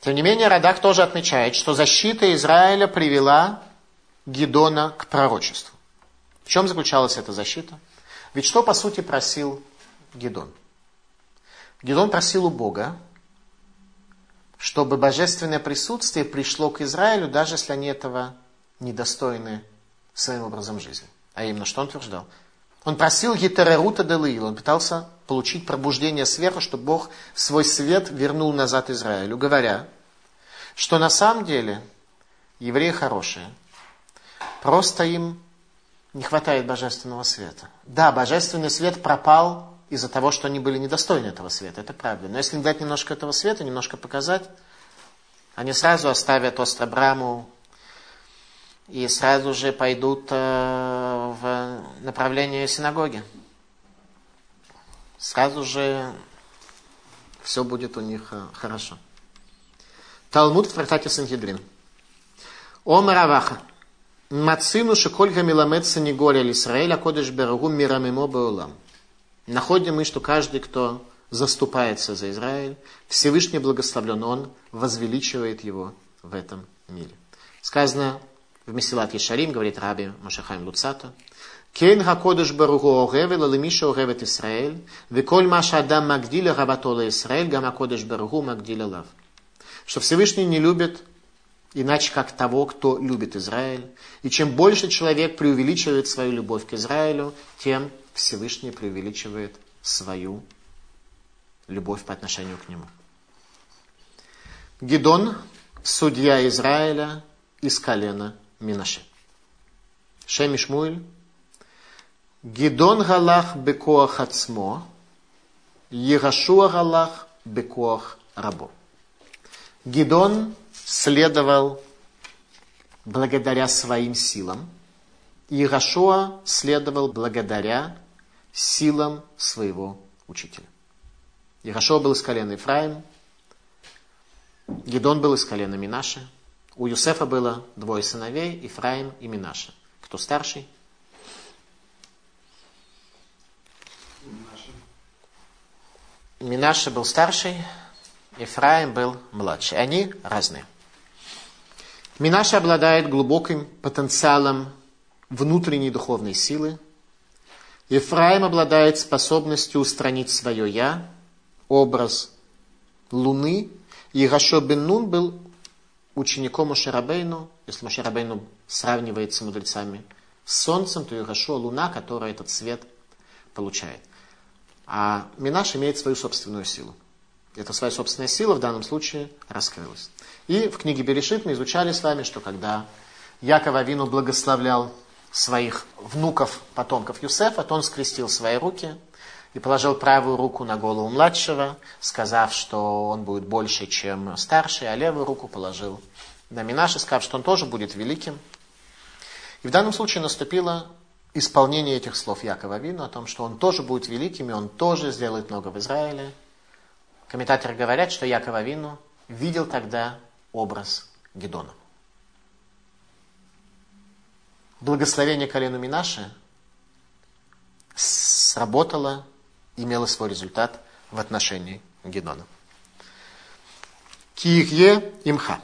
Тем не менее, Радак тоже отмечает, что защита Израиля привела Гидона к пророчеству. В чем заключалась эта защита? Ведь что, по сути, просил Гидон? Гидон просил у Бога, чтобы божественное присутствие пришло к Израилю, даже если они этого недостойны своим образом жизни. А именно, что он утверждал? Он просил Гитерерута Делаил, он пытался получить пробуждение сверху, чтобы Бог свой свет вернул назад Израилю, говоря, что на самом деле евреи хорошие, просто им не хватает божественного света. Да, божественный свет пропал из-за того, что они были недостойны этого света, это правда. Но если им дать немножко этого света, немножко показать, они сразу оставят остров Браму и сразу же пойдут э, в направлении синагоги. Сразу же все будет у них э, хорошо. Талмуд в трактате Сангедрин. Омар Аваха. Мацину шикольга миламед санигория лисраэль, а кодеш берагу мирамимо беулам. Находим мы, что каждый, кто заступается за Израиль, Всевышний благословлен он, возвеличивает его в этом мире. Сказано в Месилат Ешарим, говорит Раби Моше Хаим Луцато, «Кен хакодеш баруху огеве лалемиша огевет Исраэль, веколь маша адам магдиля рабатола Исраэль, гам хакодеш баруху магдиля лав». Что Всевышний не любит иначе как того, кто любит Израиль. И чем больше человек преувеличивает свою любовь к Израилю, тем Всевышний преувеличивает свою любовь по отношению к нему. Гидон, судья Израиля из колена Минаше. Шем и Шмуэль. Гидон галах бекоах ацмо, Йерошуа галах бекоах рабо. Гидон следовал благодаря своим силам, и Йерошуа следовал благодаря силам своего учителя. Йерошуа был из колена Ефраим, Гидон был из колена Минаше. У Юсефа было двое сыновей, Ефраим и Минаше. Кто старший? Минаше был старший, Ефраим был младший. Они разные. Минаше обладает глубоким потенциалом внутренней духовной силы. Ефраим обладает способностью устранить свое «я», образ Луны. Йерошуа бен Нун был учеником Моше Рабейну. Если Моше Рабейну сравнивается с мудрецами с солнцем, то Йерошуа — Луна, которая этот свет получает. А Минаше имеет свою собственную силу. Эта своя собственная сила в данном случае раскрылась. И в книге Берешит мы изучали с вами, что когда Яков Авину благословлял своих внуков, потомков Юсефа, то он скрестил свои руки и положил правую руку на голову младшего, сказав, что он будет больше, чем старший, а левую руку положил на Минаше, сказав, что он тоже будет великим. И в данном случае наступило исполнение этих слов Якова Авину о том, что он тоже будет великим, и он тоже сделает много в Израиле. Комментаторы говорят, что Яков Авину видел тогда образ Гидона. Благословение колену Минаше сработало, имело свой результат в отношении Гидона. Киихе имха.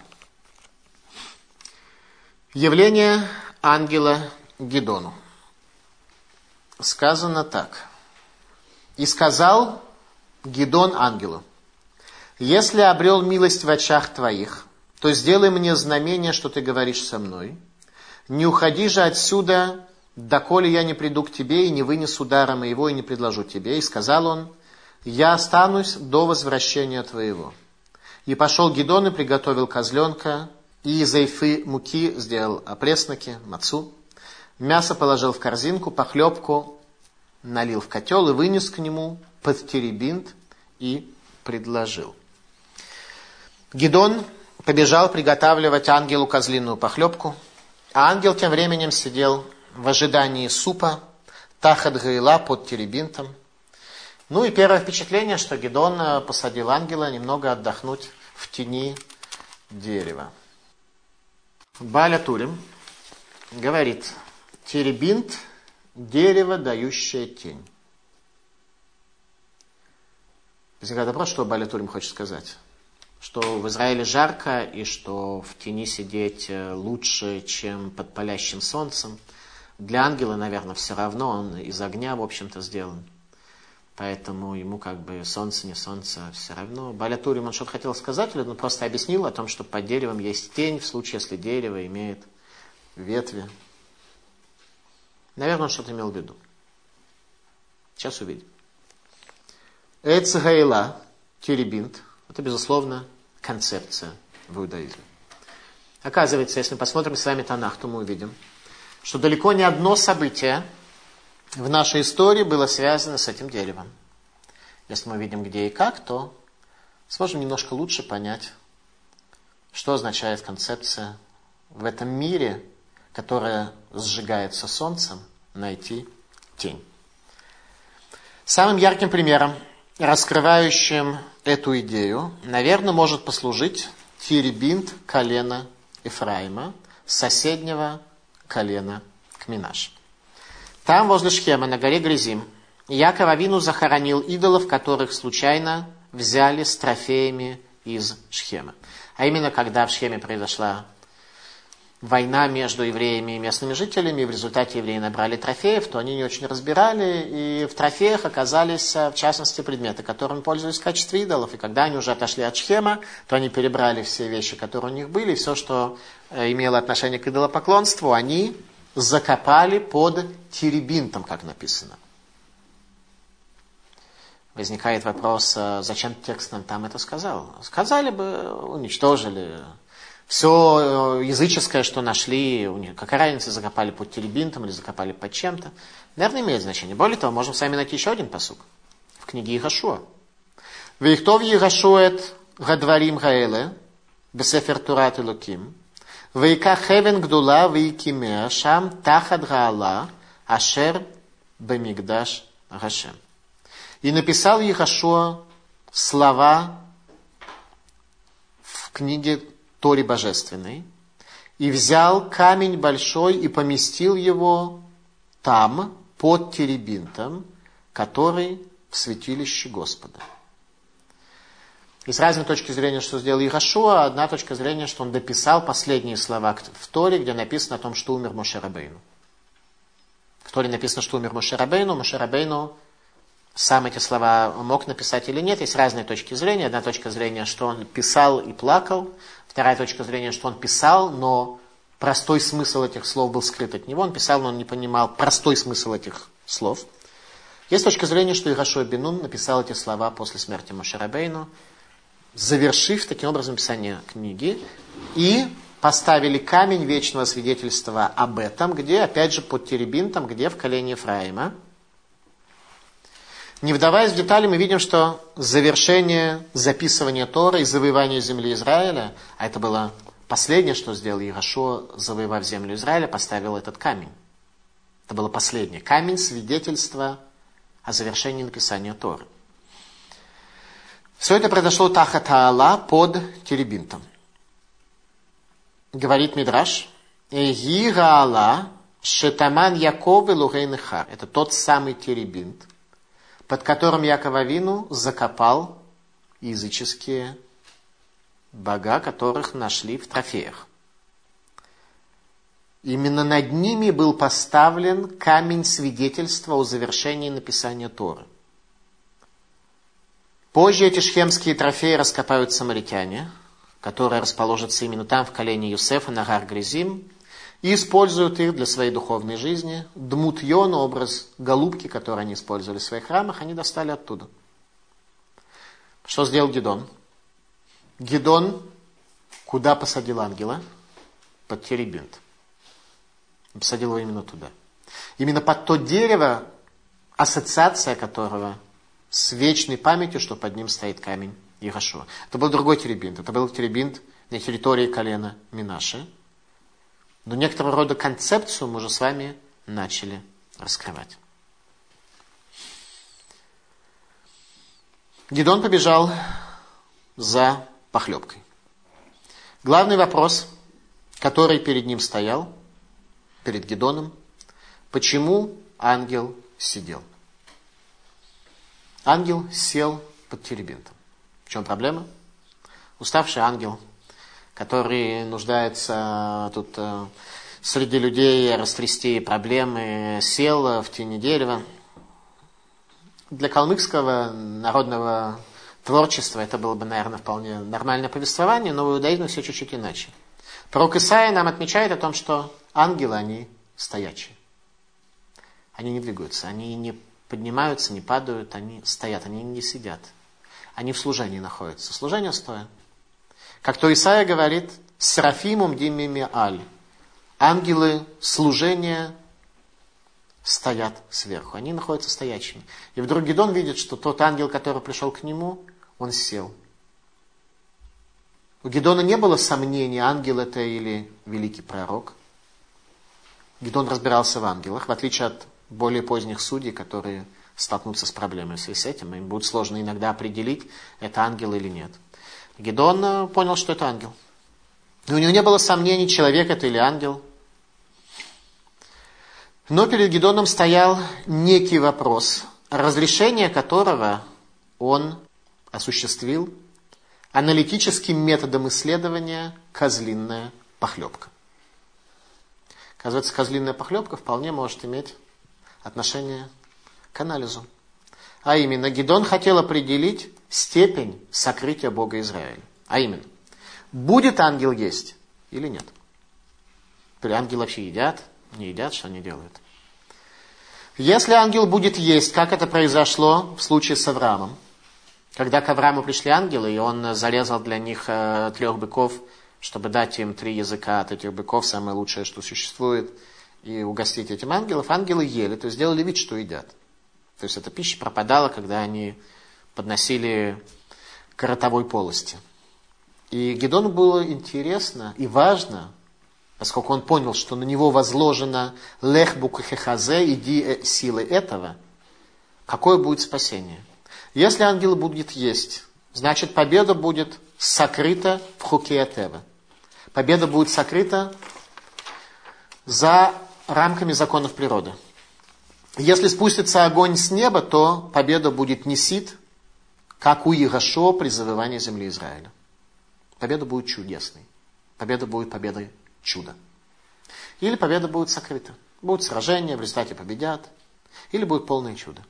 Явление ангела Гидону. Сказано так. И сказал Гидон ангелу: если обрел милость в очах твоих, то сделай мне знамение, что ты говоришь со мной. Не уходи же отсюда, доколе я не приду к тебе и не вынесу дара моего и не предложу тебе. И сказал он: я останусь до возвращения твоего. И пошел Гидон и приготовил козленка, и из эйфы муки сделал опресноки, мацу. Мясо положил в корзинку, похлебку налил в котел и вынес к нему под теребинт и предложил. Гидон побежал приготавливать ангелу козлиную похлебку, а ангел тем временем сидел в ожидании супа, тахат гаила, под теребинтом. Ну и первое впечатление, что Гидон посадил ангела немного отдохнуть в тени дерева. Бааля Турим говорит: теребинт – дерево, дающее тень. Возникает вопрос, что Бааля Турим хочет сказать. что в Израиле жарко и что в тени сидеть лучше, чем под палящим солнцем. Для ангела, наверное, все равно, он из огня, в общем-то, сделан. Поэтому ему как бы солнце, не солнце, все равно. Бааля Турим, он что-то хотел сказать, или он просто объяснил о том, что под деревом есть тень, в случае, если дерево имеет ветви. Наверное, он что-то имел в виду. Сейчас увидим. Эц Гаила, теребинт. Это, безусловно, концепция в иудаизме. Оказывается, если мы посмотрим с вами Танах, то мы увидим, что далеко не одно событие в нашей истории было связано с этим деревом. Если мы видим, где и как, то сможем немножко лучше понять, что означает концепция в этом мире, которая сжигается солнцем, найти тень. Самым ярким примером, раскрывающим эту идею, наверное, может послужить теребинт колена Ефраима, соседнего колена к Минаше. Там, возле Шхема, на горе Гризим, Яков Авину захоронил идолов, которых случайно взяли с трофеями из Шхема. А именно, когда в Шхеме произошла война между евреями и местными жителями, и в результате евреи набрали трофеев, то они не очень разбирали, и в трофеях оказались, в частности, предметы, которыми пользовались в качестве идолов. И когда они уже отошли от Шхема, то они перебрали все вещи, которые у них были, и все, что имело отношение к идолопоклонству, они закопали под теребинтом, как написано. Возникает вопрос, зачем текст нам там это сказал? Сказали бы, уничтожили. Все языческое, что нашли, какая разница, закопали под теребинтом или закопали под чем-то, наверное, имеет значение. Более того, можем с вами найти еще один пасук в книге Йеошуа. «Вейхтов Йеошуэт гадварим гаэле бесефер Турат Элоким, вейка хевен гдула вейкимеа шам тахад гаала ашер бемигдаш гашем». И написал Йеошуа слова в книге Торе Божественной, и взял камень большой и поместил его там, под теребинтом, который в святилище Господа. И с разной точки зрения, что сделал Йеошуа, одна точка зрения, что он дописал последние слова в Торе, где написано о том, что умер Моше Рабейну. В Торе написано, что умер Моше Рабейну, Моше Рабейну сам эти слова мог написать или нет, есть разные точки зрения. Одна точка зрения, что он писал и плакал. Вторая точка зрения, что он писал, но простой смысл этих слов был скрыт от него. Он писал, но он не понимал простой смысл этих слов. Есть точка зрения, что Йеошуа бен Нун написал эти слова после смерти Моше Рабейну, завершив таким образом написание книги, и поставили камень вечного свидетельства об этом, где, опять же, под теребинтом, где в колене Ефраима. Не вдаваясь в детали, мы видим, что завершение записывания Торы и завоевания земли Израиля, а это было последнее, что сделал Йеошуа, завоевав землю Израиля, поставил этот камень. Это было последнее. Камень свидетельства о завершении написания Торы. Все это произошло тахат аала, под теребинтом. Говорит Мидраш, «Эги гаала шетаман Яков элухей нехар». Это тот самый теребинт, под которым Яков Авину закопал языческие бога, которых нашли в трофеях. Именно над ними был поставлен камень свидетельства о завершении написания Торы. Позже эти шхемские трофеи раскопают самаритяне, которые расположатся именно там, в колене Юсефа, на гар Гризим, и используют их для своей духовной жизни. Дмутьон, образ голубки, который они использовали в своих храмах, они достали оттуда. Что сделал Гидон? Гидон куда посадил ангела? Под теребинт. Посадил его именно туда. Именно под то дерево, ассоциация которого с вечной памятью, что под ним стоит камень Йеошуа. Это был другой теребинт. Это был теребинт на территории колена Минаше. Но некоторого рода концепцию мы уже с вами начали раскрывать. Гидон побежал за похлебкой. Главный вопрос, который перед ним стоял, перед Гидоном, почему ангел сидел? Ангел сел под теребинтом. В чем проблема? уставший ангел, который нуждается тут среди людей, растрясти проблемы, сел в тени дерева. Для калмыцкого народного творчества это было бы, наверное, вполне нормальное повествование, но в иудаизме все чуть-чуть иначе. Пророк Исаия нам отмечает о том, что ангелы, они стоячие. Они не двигаются, они не поднимаются, не падают, они стоят, они не сидят. Они в служении находятся. Служение стоя. Как то Исаия говорит, «Серафимум димими аль». Ангелы служения стоят сверху. Они находятся стоячими. И вдруг Гидон видит, что тот ангел, который пришел к нему, он сел. У Гидона не было сомнений, ангел это или великий пророк. Гидон разбирался в ангелах, в отличие от более поздних судей, которые столкнутся с проблемой в связи с этим. Им будет сложно иногда определить, это ангел или нет. Гидон понял, что это ангел. И у него не было сомнений, человек это или ангел. Но перед Гидоном стоял некий вопрос, разрешение которого он осуществил аналитическим методом исследования козлиная похлебка. Оказывается, козлиная похлебка вполне может иметь отношение к анализу. А именно, Гидон хотел определить степень сокрытия Бога Израиля. А именно, будет ангел есть или нет? Ангелы вообще едят, не едят, что они делают? Если ангел будет есть, как это произошло в случае с Авраамом, когда к Аврааму пришли ангелы, и он зарезал для них э, трех быков, чтобы дать им три языка от этих быков, самое лучшее, что существует, и угостить этим ангелов, ангелы ели, то есть сделали вид, что едят. То есть эта пища пропадала, когда они подносили к ротовой полости. И Гидону было интересно и важно, поскольку он понял, что на него возложено «лех букахехазе», «иди силы этого», какое будет спасение? Если ангел будет есть, значит победа будет сокрыта в хуке Атева. Победа будет сокрыта за рамками законов природы. Если спустится огонь с неба, то победа будет несит, как у Иерошуа при завоевании земли Израиля. Победа будет чудесной. Победа будет победой чуда. Или победа будет сокрыта. Будет сражение, в результате победят. Или будет полное чудо.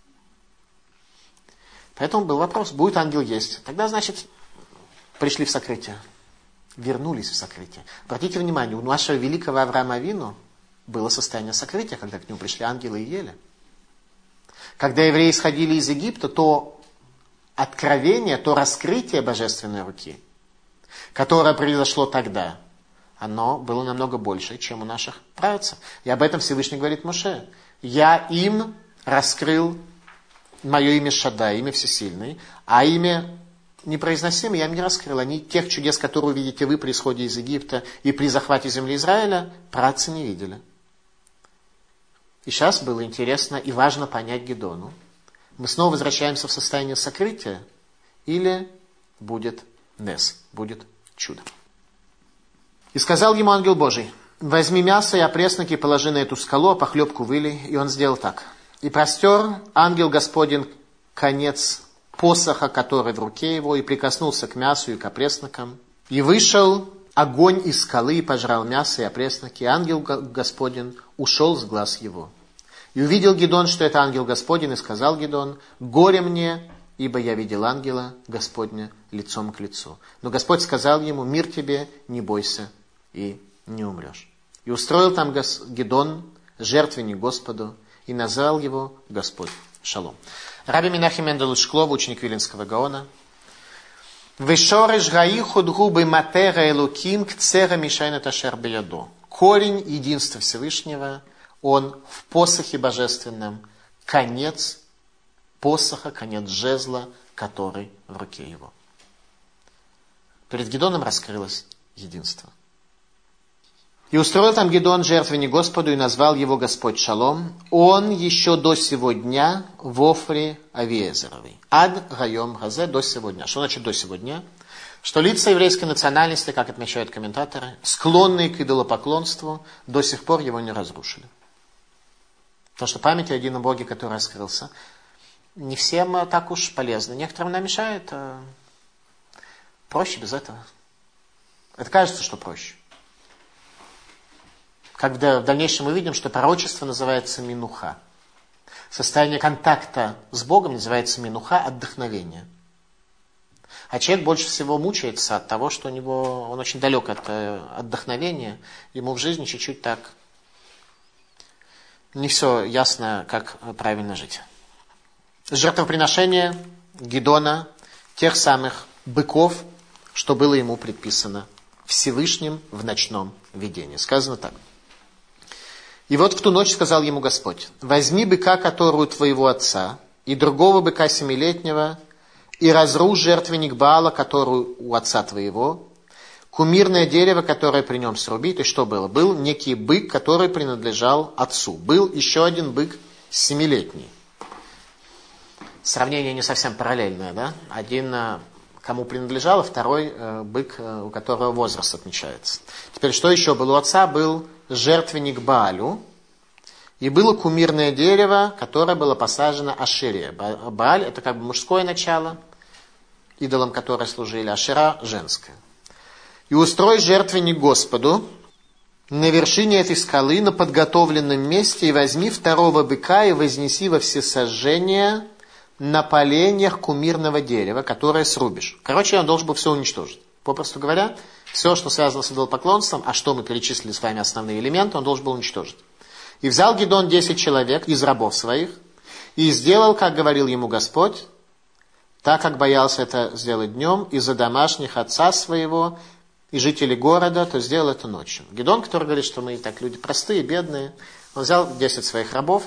Поэтому был вопрос, будет ангел есть. Тогда, значит, пришли в сокрытие. Вернулись в сокрытие. Обратите внимание, у нашего великого Авраама Авину было состояние сокрытия, когда к нему пришли ангелы и ели. Когда евреи исходили из Египта, то откровение, то раскрытие божественной руки, которое произошло тогда, оно было намного больше, чем у наших праотцев. И об этом Всевышний говорит Моше. Я им раскрыл мое имя Шаддай, имя Всесильный, а имя непроизносимое я им не раскрыл. Они тех чудес, которые увидите вы при исходе из Египта и при захвате земли Израиля, праотцы не видели. И сейчас было интересно и важно понять Гидону. Мы снова возвращаемся в состояние сокрытия или будет нес, будет чудо. И сказал ему ангел Божий: возьми мясо и опресноки, положи на эту скалу, а похлебку вылей. И он сделал так. И простер ангел Господень конец посоха, который в руке его, и прикоснулся к мясу и к опреснокам. И вышел огонь из скалы, и пожрал мясо и опресноки. И ангел Господень ушел с глаз его. И увидел Гидон, что это ангел Господень, и сказал Гидон: горе мне, ибо я видел ангела Господня лицом к лицу. Но Господь сказал ему: мир тебе, не бойся, и не умрешь. И устроил там Гидон жертвенник Господу, и назвал его Господь Шалом. Раби Менахем Мендель Шклов, ученик Виленского Гаона. Вешореш гаиху дгубы матера элуким кцера мишайна ташер беядо. Корень единства Всевышнего, он в посохе божественном, конец посоха, конец жезла, который в руке его. Перед Гидоном раскрылось единство. И устроил там Гидон жертвенник Господу, и назвал его Господь Шалом. Он еще до сего дня в Офре Авиезеровой. Ад Гайом Газе, до сего дня. Что значит до сего дня? Что лица еврейской национальности, как отмечают комментаторы, склонные к идолопоклонству, до сих пор его не разрушили. Потому что память о едином Боге, который раскрылся, не всем так уж полезна. Некоторым нам мешает проще без этого. Это кажется, что проще. Когда в дальнейшем мы видим, что пророчество называется минуха. Состояние контакта с Богом называется минуха, отдохновение. А человек больше всего мучается от того, что у него, он очень далек от отдохновения, ему в жизни чуть-чуть так не все ясно, как правильно жить. Жертвоприношение Гидона, тех самых быков, что было ему предписано Всевышним в ночном видении. Сказано так. И вот в ту ночь сказал ему Господь: возьми быка, которую твоего отца, и другого быка семилетнего, и разрушь жертвенник Баала, которую у отца твоего, кумирное дерево, которое при нем сруби. И что было? Был некий бык, который принадлежал отцу. Был еще один бык семилетний. Сравнение не совсем параллельное, да? Один кому принадлежал, а второй бык, у которого возраст отмечается. Теперь, что еще было у отца? Был жертвенник Баалю, и было кумирное дерево, которое было посажено Ашере. Бааль – это как бы мужское начало, идолом которой служили, Ашера – женское. И устрой жертвенник Господу на вершине этой скалы, на подготовленном месте, и возьми второго быка и вознеси во всесожжение на поленьях кумирного дерева, которое срубишь. Короче, он должен был все уничтожить. Попросту говоря, все, что связано с идолопоклонством, а что мы перечислили с вами основные элементы, он должен был уничтожить. И взял Гидон десять человек из рабов своих, и сделал, как говорил ему Господь, так как боялся это сделать днем, из-за домашних отца своего и жителей города, то сделал это ночью. Гидон, который говорит, что мы и так люди простые, бедные, он взял десять своих рабов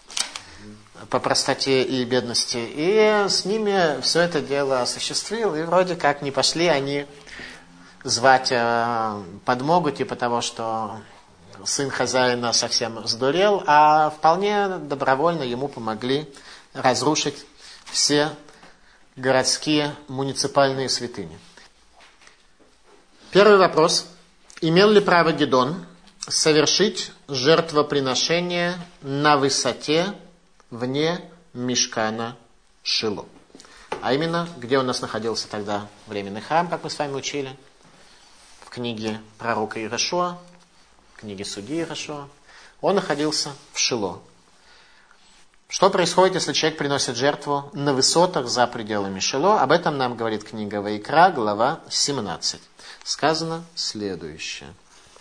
по простоте и бедности, и с ними все это дело осуществил, и вроде как не пошли они звать подмогу, типа того, что сын хозяина совсем сдурел, а вполне добровольно ему помогли разрушить все городские муниципальные святыни. Первый вопрос. Имел ли право Гидон совершить жертвоприношение на высоте вне Мишкана Шило? А именно, где у нас находился тогда временный храм, как мы с вами учили, в книге пророка Иерошуа, в книге судьи Иерошуа. Он находился в Шило. Что происходит, если человек приносит жертву на высотах за пределами Шило? Об этом нам говорит книга Ваикра, глава семнадцать. Сказано следующее.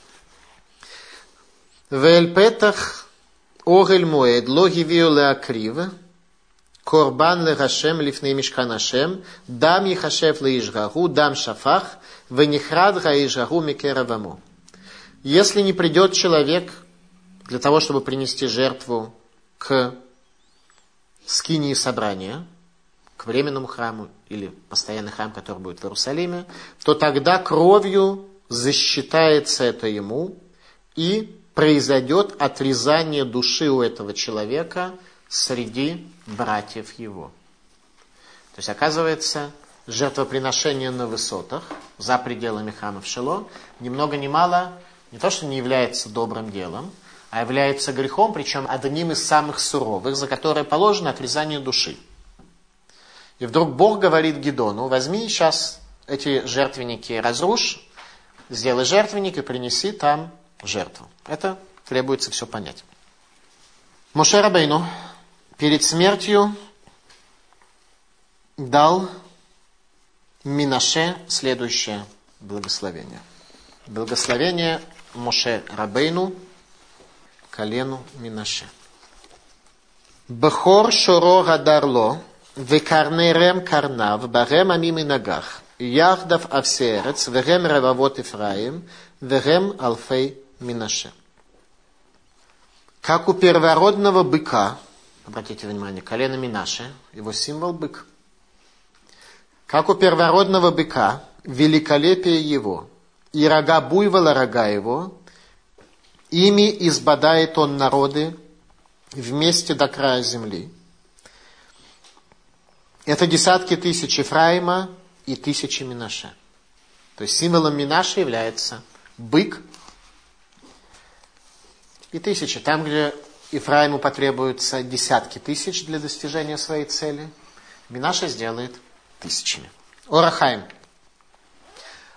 «Вэль петах огель моэд ло гивио леакрив, корбан лехашем лифней мишкан Ашем, дам ехашев леишгаху, дам шафах, венихрад гаишгаху микеравамо». Если не придет человек для того, чтобы принести жертву к скинии собрания, к временному храму или постоянный храм, который будет в Иерусалиме, то тогда кровью засчитается это ему, и произойдет отрезание души у этого человека среди братьев его. То есть, оказывается, жертвоприношение на высотах, за пределами храма в Шило, ни много ни мало, не то что не является добрым делом, а является грехом, причем одним из самых суровых, за которое положено отрезание души. И вдруг Бог говорит Гидону: возьми сейчас эти жертвенники, разрушь, сделай жертвенник и принеси там жертву. Это требуется все понять. Моше Рабейну перед смертью дал Минаше следующее благословение. Благословение Моше Рабейну колену Минаше. Бхор шоро гадарло, векарнерем карнав, барем амим инагах, яхдав авсерец, вегем ревавот Ифраим, вегем алфей Минаше. Как у первородного быка, обратите внимание, колено Минаше, его символ бык. Как у первородного быка, великолепие его, и рога буйвола рога его, ими избадает он народы вместе до края земли. Это десятки тысяч Ефраима и тысячи Минаше. То есть символом Минаше является бык и тысячи. Там, где Ефраиму потребуется десятки тысяч для достижения своей цели, Минаше сделает тысячами. Ор хаим.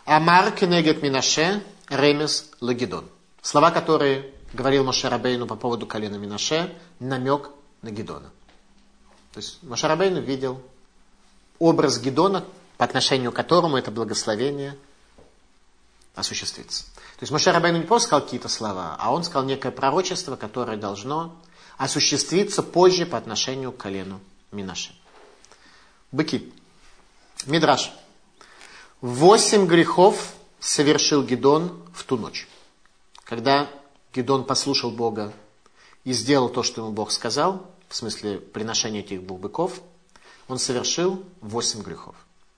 Амар кенегет Минаше, ремес лагидон. Слова, которые говорил Моше Рабейну по поводу колена Минаше, намек на Гидона. То есть Моше Рабейну видел образ Гидона, по отношению к которому это благословение осуществится. То есть Моше Рабейну не просто сказал какие-то слова, а он сказал некое пророчество, которое должно осуществиться позже по отношению к колену Минаше. Быки. Мидраш. Восемь грехов совершил Гидон в ту ночь. Когда Гидон послушал Бога и сделал то, что ему Бог сказал, в смысле приношения этих двух быков, он совершил восемь грехов.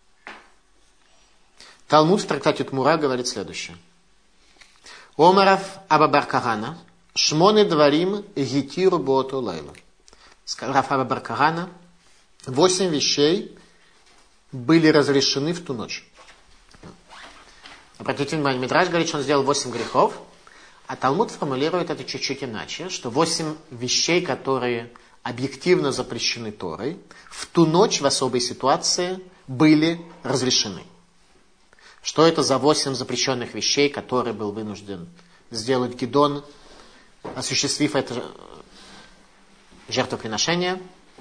Талмуд в трактате Тмура говорит следующее. Омаров Абабар Кагана, Шмоны Дварим Гитиру Боту Лайла. Раф Абабар Кагана, восемь вещей были разрешены в ту ночь. Обратите внимание, Мидраш говорит, что он сделал восемь грехов, а Талмуд формулирует это чуть-чуть иначе, что восемь вещей, которые объективно запрещены Торой, в ту ночь в особой ситуации были разрешены. Что это за восемь запрещенных вещей, которые был вынужден сделать Гидон, осуществив это жертвоприношение?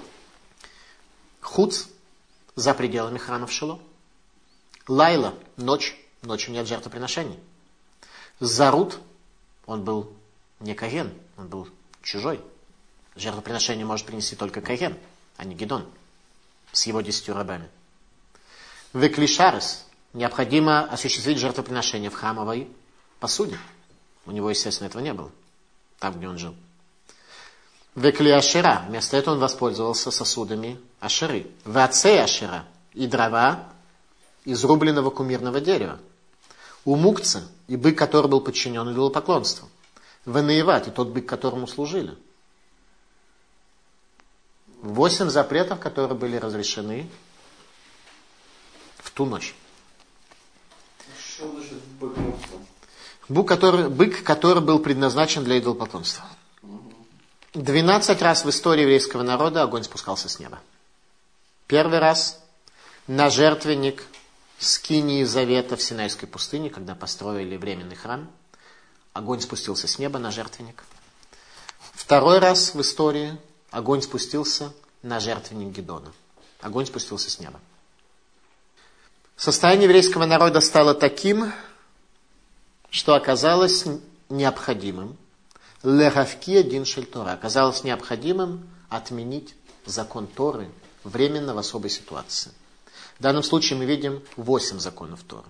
Хуц, за пределами храма в Шило. Лайла, ночь, ночью нет жертвоприношений. Зарут, он был не коген, он был чужой. Жертвоприношение может принести только коген, а не Гидон, с его десятью рабами. Веклишарес, необходимо осуществить жертвоприношение в храмовой посуде. У него, естественно, этого не было, там, где он жил. Векли Ашера, вместо этого он воспользовался сосудами Ашеры. Вацей Ашера, и дрова из рубленного кумирного дерева. У Мукца, и бык, который был подчинен идолопоклонству. Венееват, и тот бык, которому служили. Восемь запретов, которые были разрешены в ту ночь. Что значит бык Мукца? Бык, который, бык, который был предназначен для идолопоклонства. Двенадцать раз в истории еврейского народа огонь спускался с неба. Первый раз на жертвенник скинии Завета в Синайской пустыне, когда построили временный храм, огонь спустился с неба на жертвенник. Второй раз в истории огонь спустился на жертвенник Гидона. Огонь спустился с неба. Состояние еврейского народа стало таким, что оказалось необходимым лехавки один шель Тора. Оказалось необходимым отменить закон Торы временно в особой ситуации. В данном случае мы видим восемь законов Торы.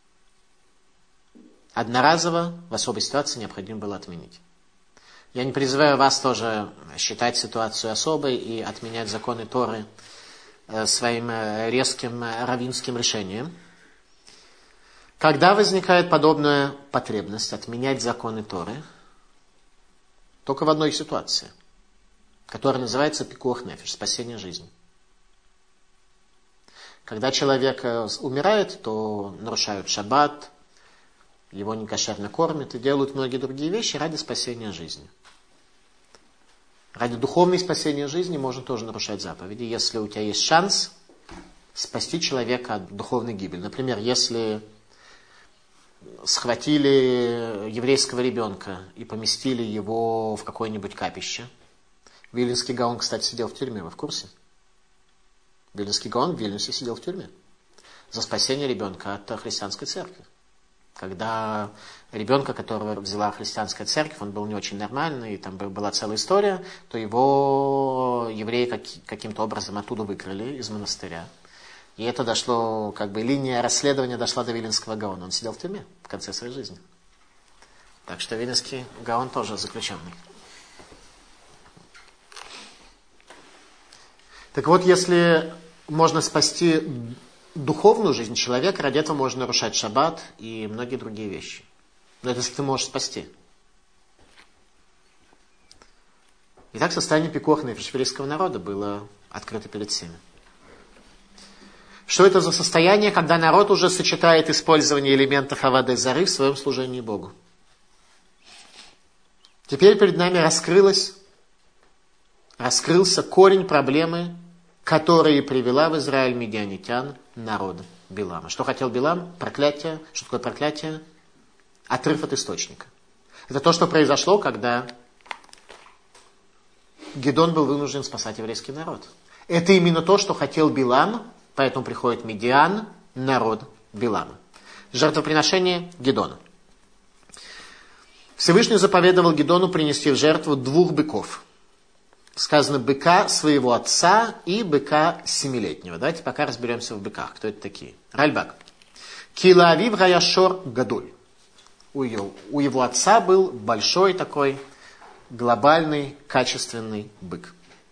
Одноразово в особой ситуации необходимо было отменить. Я не призываю вас тоже считать ситуацию особой и отменять законы Торы своим резким раввинским решением. Когда возникает подобная потребность отменять законы Торы, только в одной ситуации, которая называется пикуах нефеш, спасение жизни. Когда человек умирает, то нарушают шаббат, его некошерно кормят и делают многие другие вещи ради спасения жизни. Ради духовной спасения жизни можно тоже нарушать заповеди, если у тебя есть шанс спасти человека от духовной гибели. Например, если схватили еврейского ребенка и поместили его в какое-нибудь капище. Виленский Гаон, кстати, сидел в тюрьме, вы в курсе? Виленский Гаон в Вильнюсе сидел в тюрьме за спасение ребенка от христианской церкви. Когда ребенка, которого взяла христианская церковь, он был не очень нормальный, и там была целая история, то его евреи каким-то образом оттуда выкрали из монастыря. И это дошло, как бы линия расследования дошла до Виленского Гаона. Он сидел в тюрьме в конце своей жизни. Так что Виленский Гаон тоже заключенный. Так вот, если можно спасти духовную жизнь человека, ради этого можно нарушать шаббат и многие другие вещи. Но это если ты можешь спасти. Итак, состояние пикуах нефеш еврейского народа было открыто перед всеми. Что это за состояние, когда народ уже сочетает использование элементов авады зары в своем служении Богу? Теперь перед нами раскрылось, раскрылся корень проблемы которая привела в Израиль медианитян, народ Билама. Что хотел Билам? Проклятие. Что такое проклятие? Отрыв от источника. Это то, что произошло, когда Гидон был вынужден спасать еврейский народ. Это именно то, что хотел Билам, поэтому приходит Медиан, народ Билама. Жертвоприношение Гидона. Всевышний заповедовал Гидону принести в жертву двух быков. Сказано, быка своего отца и быка семилетнего. Давайте пока разберемся в быках. Кто это такие? Ральбак. Килаавив гаяшор гадуль. У его, у его отца был большой такой глобальный, качественный бык.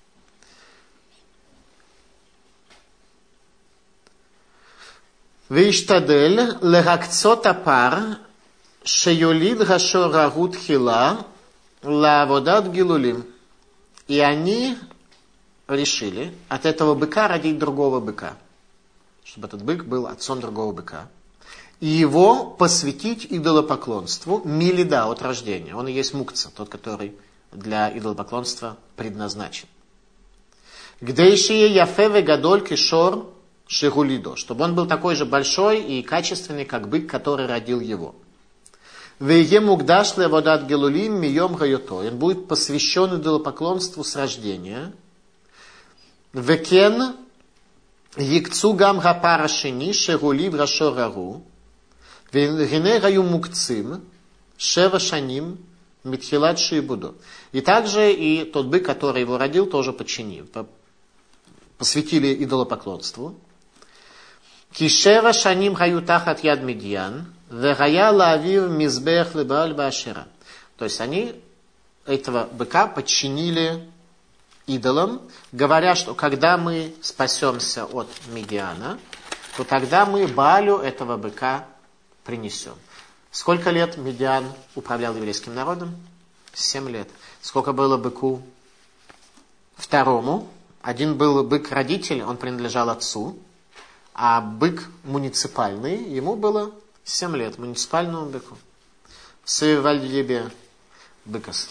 Виштадель лехакцот апар шеюлид гашор рагут хила лаводат гилулим. И они решили от этого быка родить другого быка. Чтобы этот бык был отцом другого быка. И его посвятить идолопоклонству милида от рождения. Он и есть мукца, тот, который для идолопоклонства предназначен. Гдейшие яфеве гадоль кишор шегулидо. Чтобы он был такой же большой и качественный, как бык, который родил его. Веге мукдаш леводат гелулим мием гайото. Он будет посвящен идолопоклонству с рождения. Векен якцу гам гапара шени шегули врашор рагу. Вене гаю мукцим шева шаним митхилат шиибудо. И также и тот бык, который его родил, тоже подчинил. Посвятили идолопоклонству. Кишева шаним гаю тахат яд медьян. Вегая лавив мизбех лебааль башера. То есть они этого быка подчинили идолам, говоря, что когда мы спасемся от Медиана, то тогда мы Баалю этого быка принесем. Сколько лет Медиан управлял еврейским народом? Семь лет. Сколько было быку второму? Один был бык-родитель, он принадлежал отцу, а бык муниципальный, ему было семь лет, муниципальному быку. Севальдебе быкас.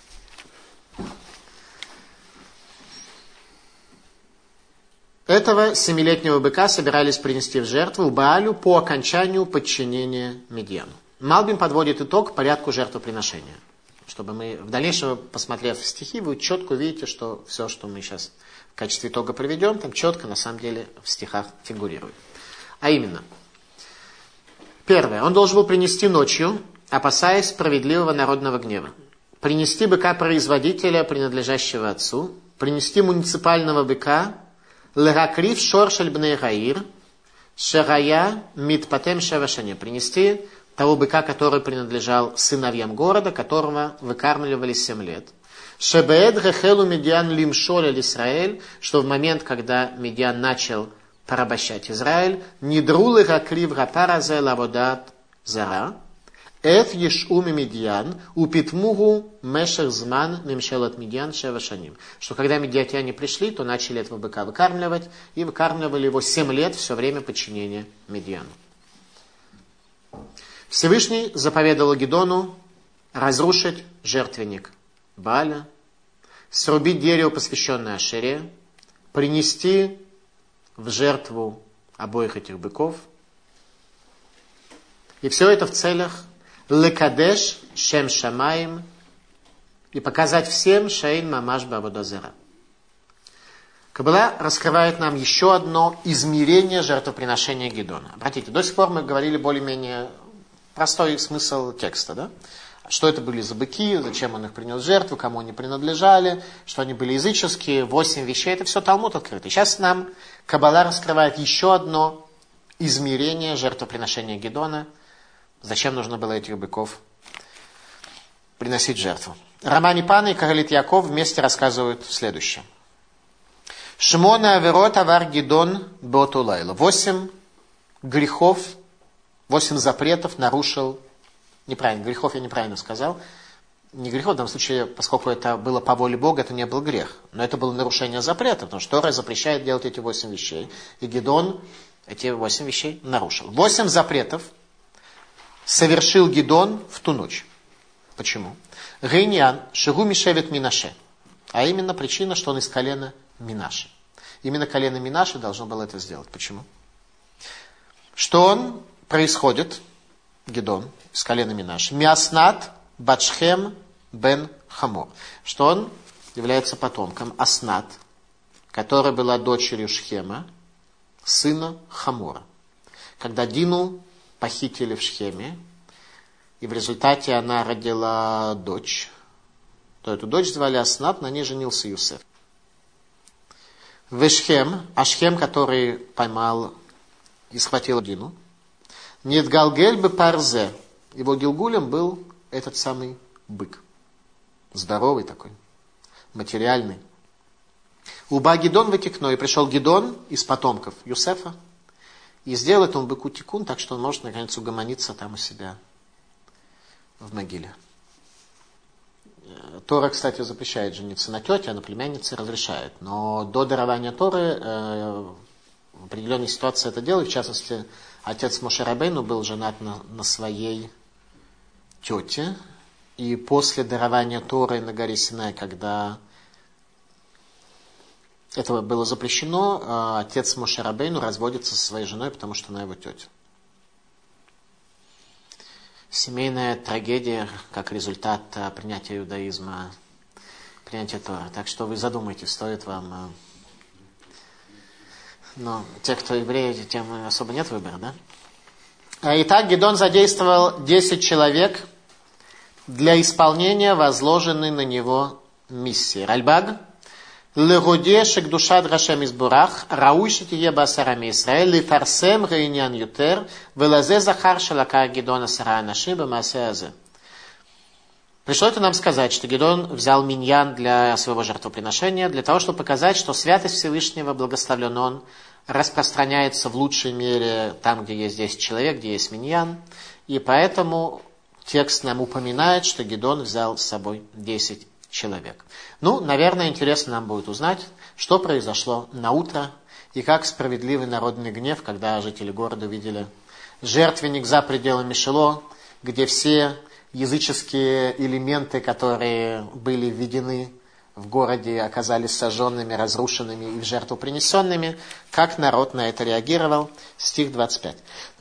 Этого семилетнего быка собирались принести в жертву Баалю по окончанию подчинения Медьяну. Малбим подводит итог порядку жертвоприношения. Чтобы мы в дальнейшем, посмотрев стихи, вы четко увидите, что все, что мы сейчас в качестве итога приведем, там четко на самом деле в стихах фигурирует. А именно, первое. Он должен был принести ночью, опасаясь справедливого народного гнева. Принести быка-производителя, принадлежащего отцу. Принести муниципального быка, леракрив шоршель бней гаир, шерая митпатем шевашане. Принести того быка, который принадлежал сыновьям города, которого выкармливали семь лет. Шебеэд гехелу медиан лимшоль аль Исраэль, что в момент, когда Медиан начал порабощать Израиль, нидрулы гакрив гапаразе лаводат зара, эф ешуми Медиан, упитмугу мешех зман мемшелат Медиан шевашаним. Что когда медиатяне пришли, то начали этого быка выкармливать, и выкармливали его семь лет, все время подчинения Медиану. Всевышний заповедовал Гидону разрушить жертвенник Бааля, срубить дерево, посвященное Ашере, принести в жертву обоих этих быков. И все это в целях лекадеш шем шамаим и показать всем шаин мамаш бавода зера. Каббала раскрывает нам еще одно измерение жертвоприношения Гидона. Обратите, до сих пор мы говорили более-менее простой смысл текста, да? Что это были за быки, зачем он их принес в жертву, кому они принадлежали, что они были языческие, восемь вещей, это все Талмуд открытый. Сейчас нам Каббала раскрывает еще одно измерение жертвоприношения Гидона. Зачем нужно было этих быков приносить в жертву? Рамани Пана и Каралит Яков вместе рассказывают следующее. Шмона аверот авар Гидон беотулайла. Восемь грехов, восемь запретов нарушил. Неправильно, грехов я неправильно сказал. Не грехов, в данном случае, поскольку это было по воле Бога, это не был грех. Но это было нарушение запрета, потому что Тора запрещает делать эти восемь вещей. И Гидон эти восемь вещей нарушил. Восемь запретов совершил Гидон в ту ночь. Почему? Гейнян шигу мишевет минаше. А именно причина, что он из колена Минаше. Именно колено Минаши должно было это сделать. Почему? Что он происходит, Гидон, из колена Минаши, Миаснат Бачхем бен Хамор, что он является потомком Аснат, которая была дочерью Шхема, сына Хамора. Когда Дину похитили в Шхеме, и в результате она родила дочь, то эту дочь звали Аснат, на ней женился Юсеф. Вешхем, а Шхем, который поймал и схватил Дину, нет галгель бы парзе, его гилгулем был этот самый бык. Здоровый такой, материальный. Уба Гидон вытекной, и пришел Гидон из потомков Юсефа, и сделал этому быку тикун, так что он может наконец угомониться там у себя в могиле. Тора, кстати, запрещает жениться на тете, а на племяннице разрешает. Но до дарования Торы э, в определенной ситуации это делают. В частности, отец Моше Рабейну был женат на, на своей тете. И после дарования Торы на горе Синай, когда этого было запрещено, э, отец Моше Рабейну разводится со своей женой, потому что она его тетя. Семейная трагедия как результат принятия иудаизма, принятия Торы. Так что вы задумайтесь, стоит вам... Но те, кто евреи, тем особо нет выбора, да? Итак, Гидон задействовал десять человек для исполнения возложенной на него миссии. Ральбаг. Легуде шекдушат Рашем избурах, рауй шетие басарами Исраэль, лифарсем рейнян ютер, велазе захар шалака Гидона сара анашим бамасе азе. Пришло это нам сказать, что Гидон взял миньян для своего жертвоприношения, для того, чтобы показать, что святость Всевышнего, благословлен Он, распространяется в лучшей мере там, где есть десять человек, где есть миньян. И поэтому текст нам упоминает, что Гидон взял с собой десять человек. Ну, наверное, интересно нам будет узнать, что произошло на утро и как справедливый народный гнев, когда жители города видели жертвенник за пределами Шило, где все языческие элементы, которые были введены в городе, оказались сожженными, разрушенными и в жертву принесенными, как народ на это реагировал. Стих двадцать пять.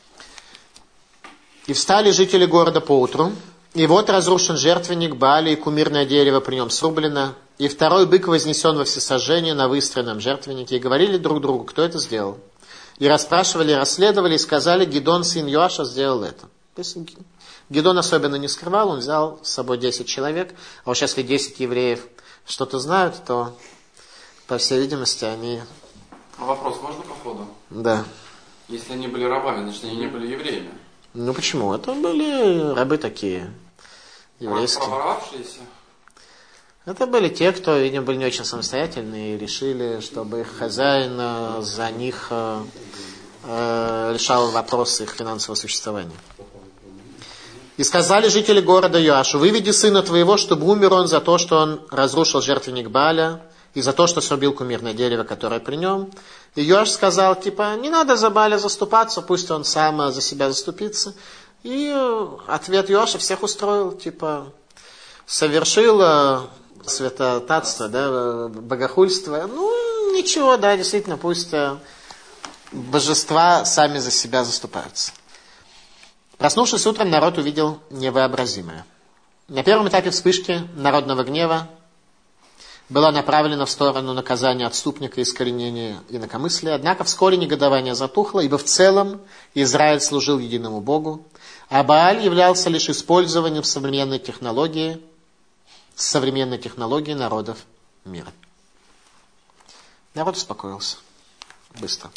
«И встали жители города поутру, и вот разрушен жертвенник Бааля, и кумирное дерево при нем срублено, и второй бык вознесен во всесожжение на выстроенном жертвеннике, и говорили друг другу, кто это сделал. И расспрашивали, расследовали, и сказали, Гидон, сын Йоаша, сделал это». То есть Гидон особенно не скрывал, он взял с собой десять человек, а уж если десять евреев что-то знают, то, по всей видимости, они... Вопрос можно по ходу? Да. Если они были рабами, значит, они не были евреями. Ну почему? Это были рабы такие, еврейские. Проворовавшиеся? Это были те, кто, видимо, были не очень самостоятельные и решили, чтобы их хозяин за них э, э, решал вопросы их финансового существования. «И сказали жители города Йоашу, выведи сына твоего, чтобы умер он за то, что он разрушил жертвенник Бааля, и за то, что срубил кумирное дерево, которое при нем». И Йоаш сказал, типа, не надо за Бааля заступаться, пусть он сам за себя заступится. И ответ Йоаша всех устроил, типа, совершил святотатство, да, богохульство. Ну, ничего, да, действительно, пусть божества сами за себя заступаются. Проснувшись утром, народ увидел невообразимое. На первом этапе вспышки народного гнева была направлена в сторону наказания отступника и искоренения инакомыслия. Однако вскоре негодование затухло, ибо в целом Израиль служил единому Богу, а Бааль являлся лишь использованием современной технологии, современной технологии народов мира. Народ успокоился. Быстро.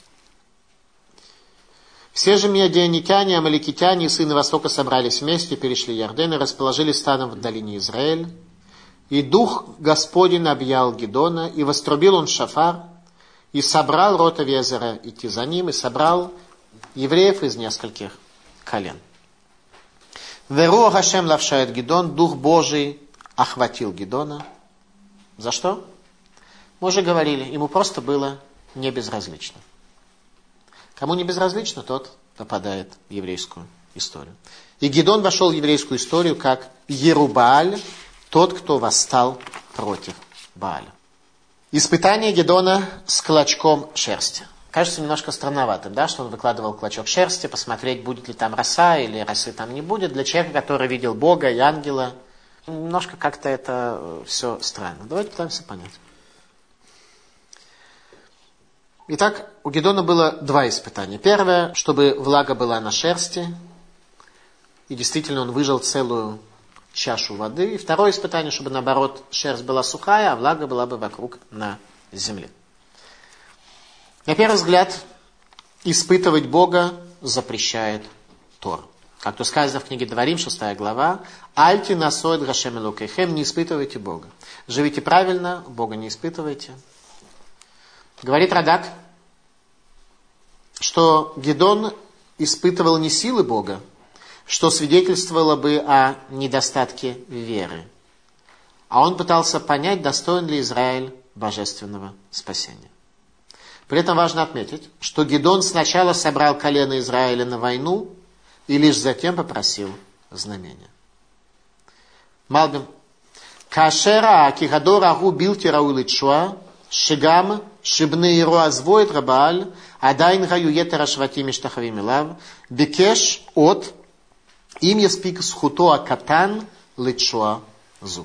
Все же медианитяне, амаликитяне и сыны Востока собрались вместе, перешли Ярден и расположились станом в долине Израиль. И дух Господень объял Гидона, и вострубил он шафар, и собрал род Авиезера идти за ним, и собрал евреев из нескольких колен. Веруах Хашем лавшает Гидон, дух Божий охватил Гидона. За что? Мы уже говорили, ему просто было не безразлично. Кому не безразлично, тот попадает в еврейскую историю. И Гидон вошел в еврейскую историю как Ерубааль, тот, кто восстал против Бааля. Испытание Гидона с клочком шерсти. Кажется немножко странноватым, да, что он выкладывал клочок шерсти, посмотреть, будет ли там роса или росы там не будет. Для человека, который видел Бога и ангела, немножко как-то это все странно. Давайте пытаемся понять. Итак, у Гидона было два испытания. Первое, чтобы влага была на шерсти, и действительно он выжал целую чашу воды. И второе испытание, чтобы наоборот шерсть была сухая, а влага была бы вокруг на земле. На первый взгляд, испытывать Бога запрещает Тора. Как то сказано в книге Дворим, шестая глава, «Альти насоид гашем элокейхем», не испытывайте Бога. Живите правильно, Бога не испытывайте. Говорит Радак, что Гидон испытывал не силы Бога, что свидетельствовало бы о недостатке веры. А он пытался понять, достоин ли Израиль божественного спасения. При этом важно отметить, что Гидон сначала собрал колено Израиля на войну и лишь затем попросил знамения. Малбим. Кашера кигадора гу билтира уличуа шигам шибны ируа звоит рабааль адайн гаю етера шватими штахавим илав бекеш от им яспик схуто акатан личуа зу.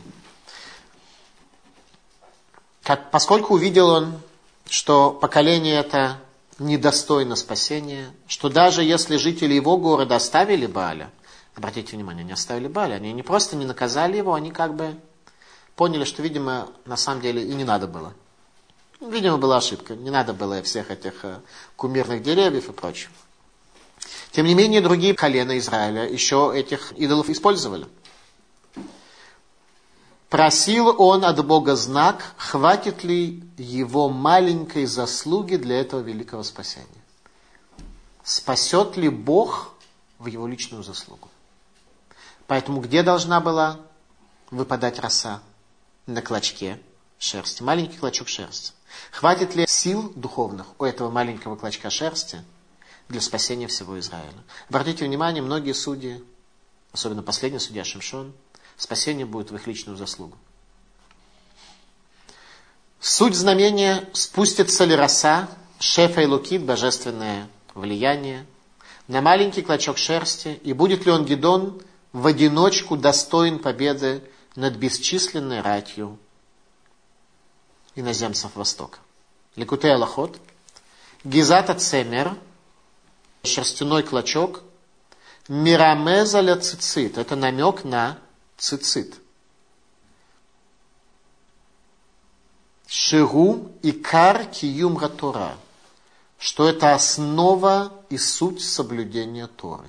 Поскольку увидел он, что поколение это недостойно спасения, что даже если жители его города оставили Бааля, обратите внимание, они оставили Бааля, они не просто не наказали его, они как бы поняли, что, видимо, на самом деле и не надо было. Видимо, была ошибка, не надо было всех этих кумирных деревьев и прочего. Тем не менее, другие колена Израиля еще этих идолов использовали. Просил он от Бога знак, хватит ли его маленькой заслуги для этого великого спасения. Спасет ли Бог в его личную заслугу. Поэтому где должна была выпадать роса? На клочке шерсти. Маленький клочок шерсти. Хватит ли сил духовных у этого маленького клочка шерсти для спасения всего Израиля? Обратите внимание, многие судьи, особенно последний судья Шимшон, спасение будет в их личную заслугу. Суть знамения, спустится ли роса, шефа и лукит, божественное влияние, на маленький клочок шерсти, и будет ли он, Гидон, в одиночку достоин победы над бесчисленной ратью иноземцев Востока. Ликутей Алахот, Гизата Цемер, шерстяной клочок, Мирамезаля цицит, это намек на цицит. Шигу и кар киюм ратора, что это основа и суть соблюдения Торы.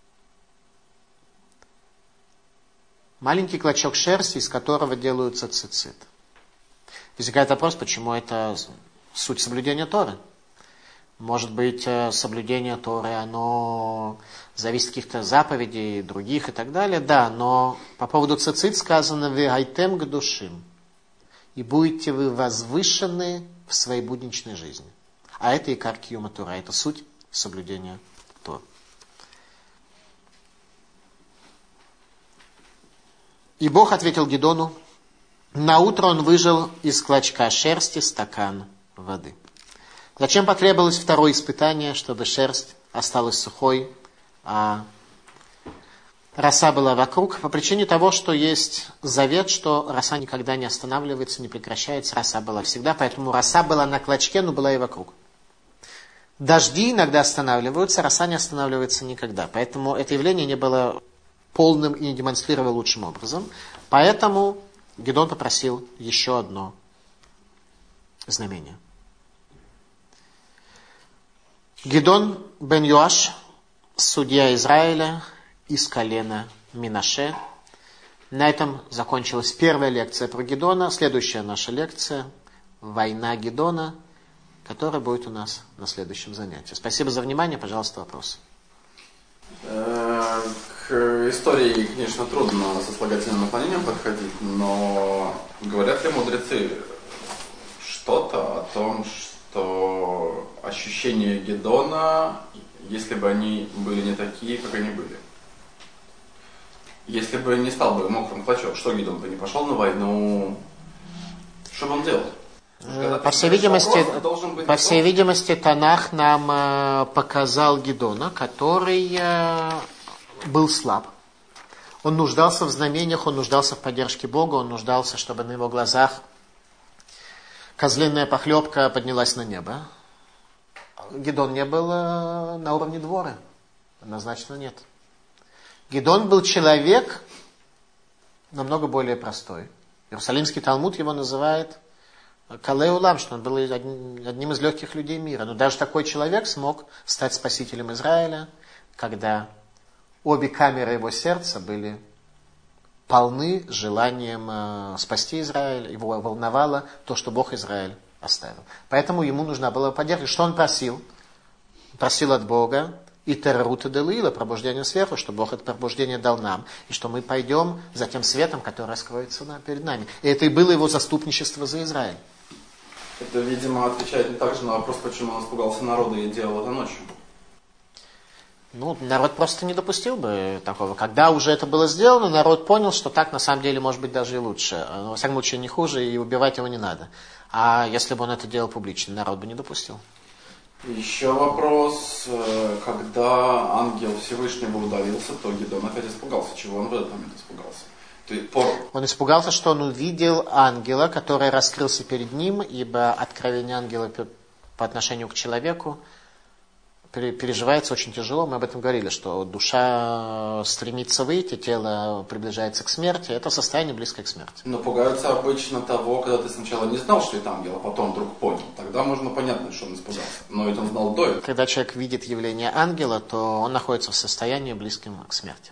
Маленький клочок шерсти, из которого делаются цицит. Возникает вопрос, почему это суть соблюдения Торы? Может быть, соблюдение Торы, оно зависит от каких-то заповедей, других и так далее. Да, но по поводу цицит сказано «Вы айтем к душим». И будете вы возвышены в своей будничной жизни. А это и икар киюма Тора, это суть соблюдения Торы. И Бог ответил Гидону, наутро он выжал из клочка шерсти стакан воды. Зачем потребовалось второе испытание, чтобы шерсть осталась сухой, а роса была вокруг? По причине того, что есть завет, что роса никогда не останавливается, не прекращается, роса была всегда, поэтому роса была на клочке, но была и вокруг. Дожди иногда останавливаются, роса не останавливается никогда, поэтому это явление не было полным и не демонстрировало лучшим образом. Поэтому Гидон попросил еще одно знамение. Гидон бен Йоаш, судья Израиля из колена Минаше. На этом закончилась первая лекция про Гидона. Следующая наша лекция – война Гидона, которая будет у нас на следующем занятии. Спасибо за внимание. Пожалуйста, вопросы. К истории, конечно, трудно со слагательным наклонением подходить, но говорят ли мудрецы что-то о том, что ощущения Гидона, если бы они были не такие, как они были? Если бы не стал бы мокрым клочок, что Гидон бы не пошел на войну, что бы он делал? По всей видимости, по всей видимости, Танах нам показал Гидона, который был слаб. Он нуждался в знамениях, он нуждался в поддержке Бога, он нуждался, чтобы на его глазах козлиная похлебка поднялась на небо. Гидон не был на уровне двора. Однозначно нет. Гидон был человек намного более простой. Иерусалимский Талмуд его называет Калей Улам, что он был одним из легких людей мира. Но даже такой человек смог стать спасителем Израиля, когда обе камеры его сердца были полны желанием спасти Израиль. Его волновало то, что Бог Израиль оставил. Поэтому ему нужна была поддержка. Что он просил? Просил от Бога и террута делила, пробуждение сверху, что Бог это пробуждение дал нам, и что мы пойдем за тем светом, который раскроется перед нами. И это и было его заступничество за Израиль. Это, видимо, отвечает также на вопрос, почему он испугался народа и делал это ночью. Ну, народ просто не допустил бы такого. Когда уже это было сделано, народ понял, что так на самом деле может быть даже и лучше. Но, во всяком случае, не хуже, и убивать его не надо. А если бы он это делал публично, народ бы не допустил. Еще вопрос. Когда ангел Всевышнего удалился, то Гидон опять испугался. Чего он в этот момент испугался? Он испугался, что он увидел ангела, который раскрылся перед ним, ибо откровение ангела по отношению к человеку переживается очень тяжело. Мы об этом говорили, что душа стремится выйти, тело приближается к смерти. Это состояние близкое к смерти. Но пугаются обычно того, когда ты сначала не знал, что это ангел, а потом вдруг понял. Тогда можно понятно, что он испугался. Но это он знал до этого. Когда человек видит явление ангела, то он находится в состоянии близком к смерти.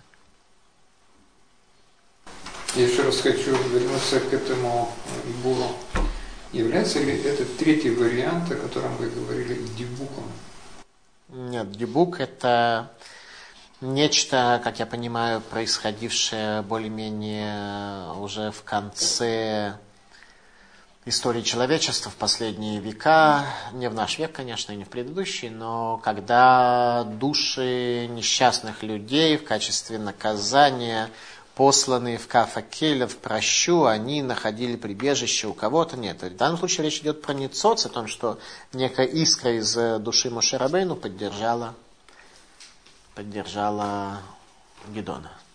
Я еще раз хочу вернуться к этому Буру. Является ли это третий вариант, о котором вы говорили, дебуком? Нет, дебук это нечто, как я понимаю, происходившее более-менее уже в конце истории человечества, в последние века, не в наш век, конечно, и не в предыдущий, но когда души несчастных людей в качестве наказания, посланные в Кафа-Келя, в прощу, они находили прибежище у кого-то. Нет, в данном случае речь идет про ницоц, о том, что некая искра из души Моше Рабейну поддержала, поддержала Гидона.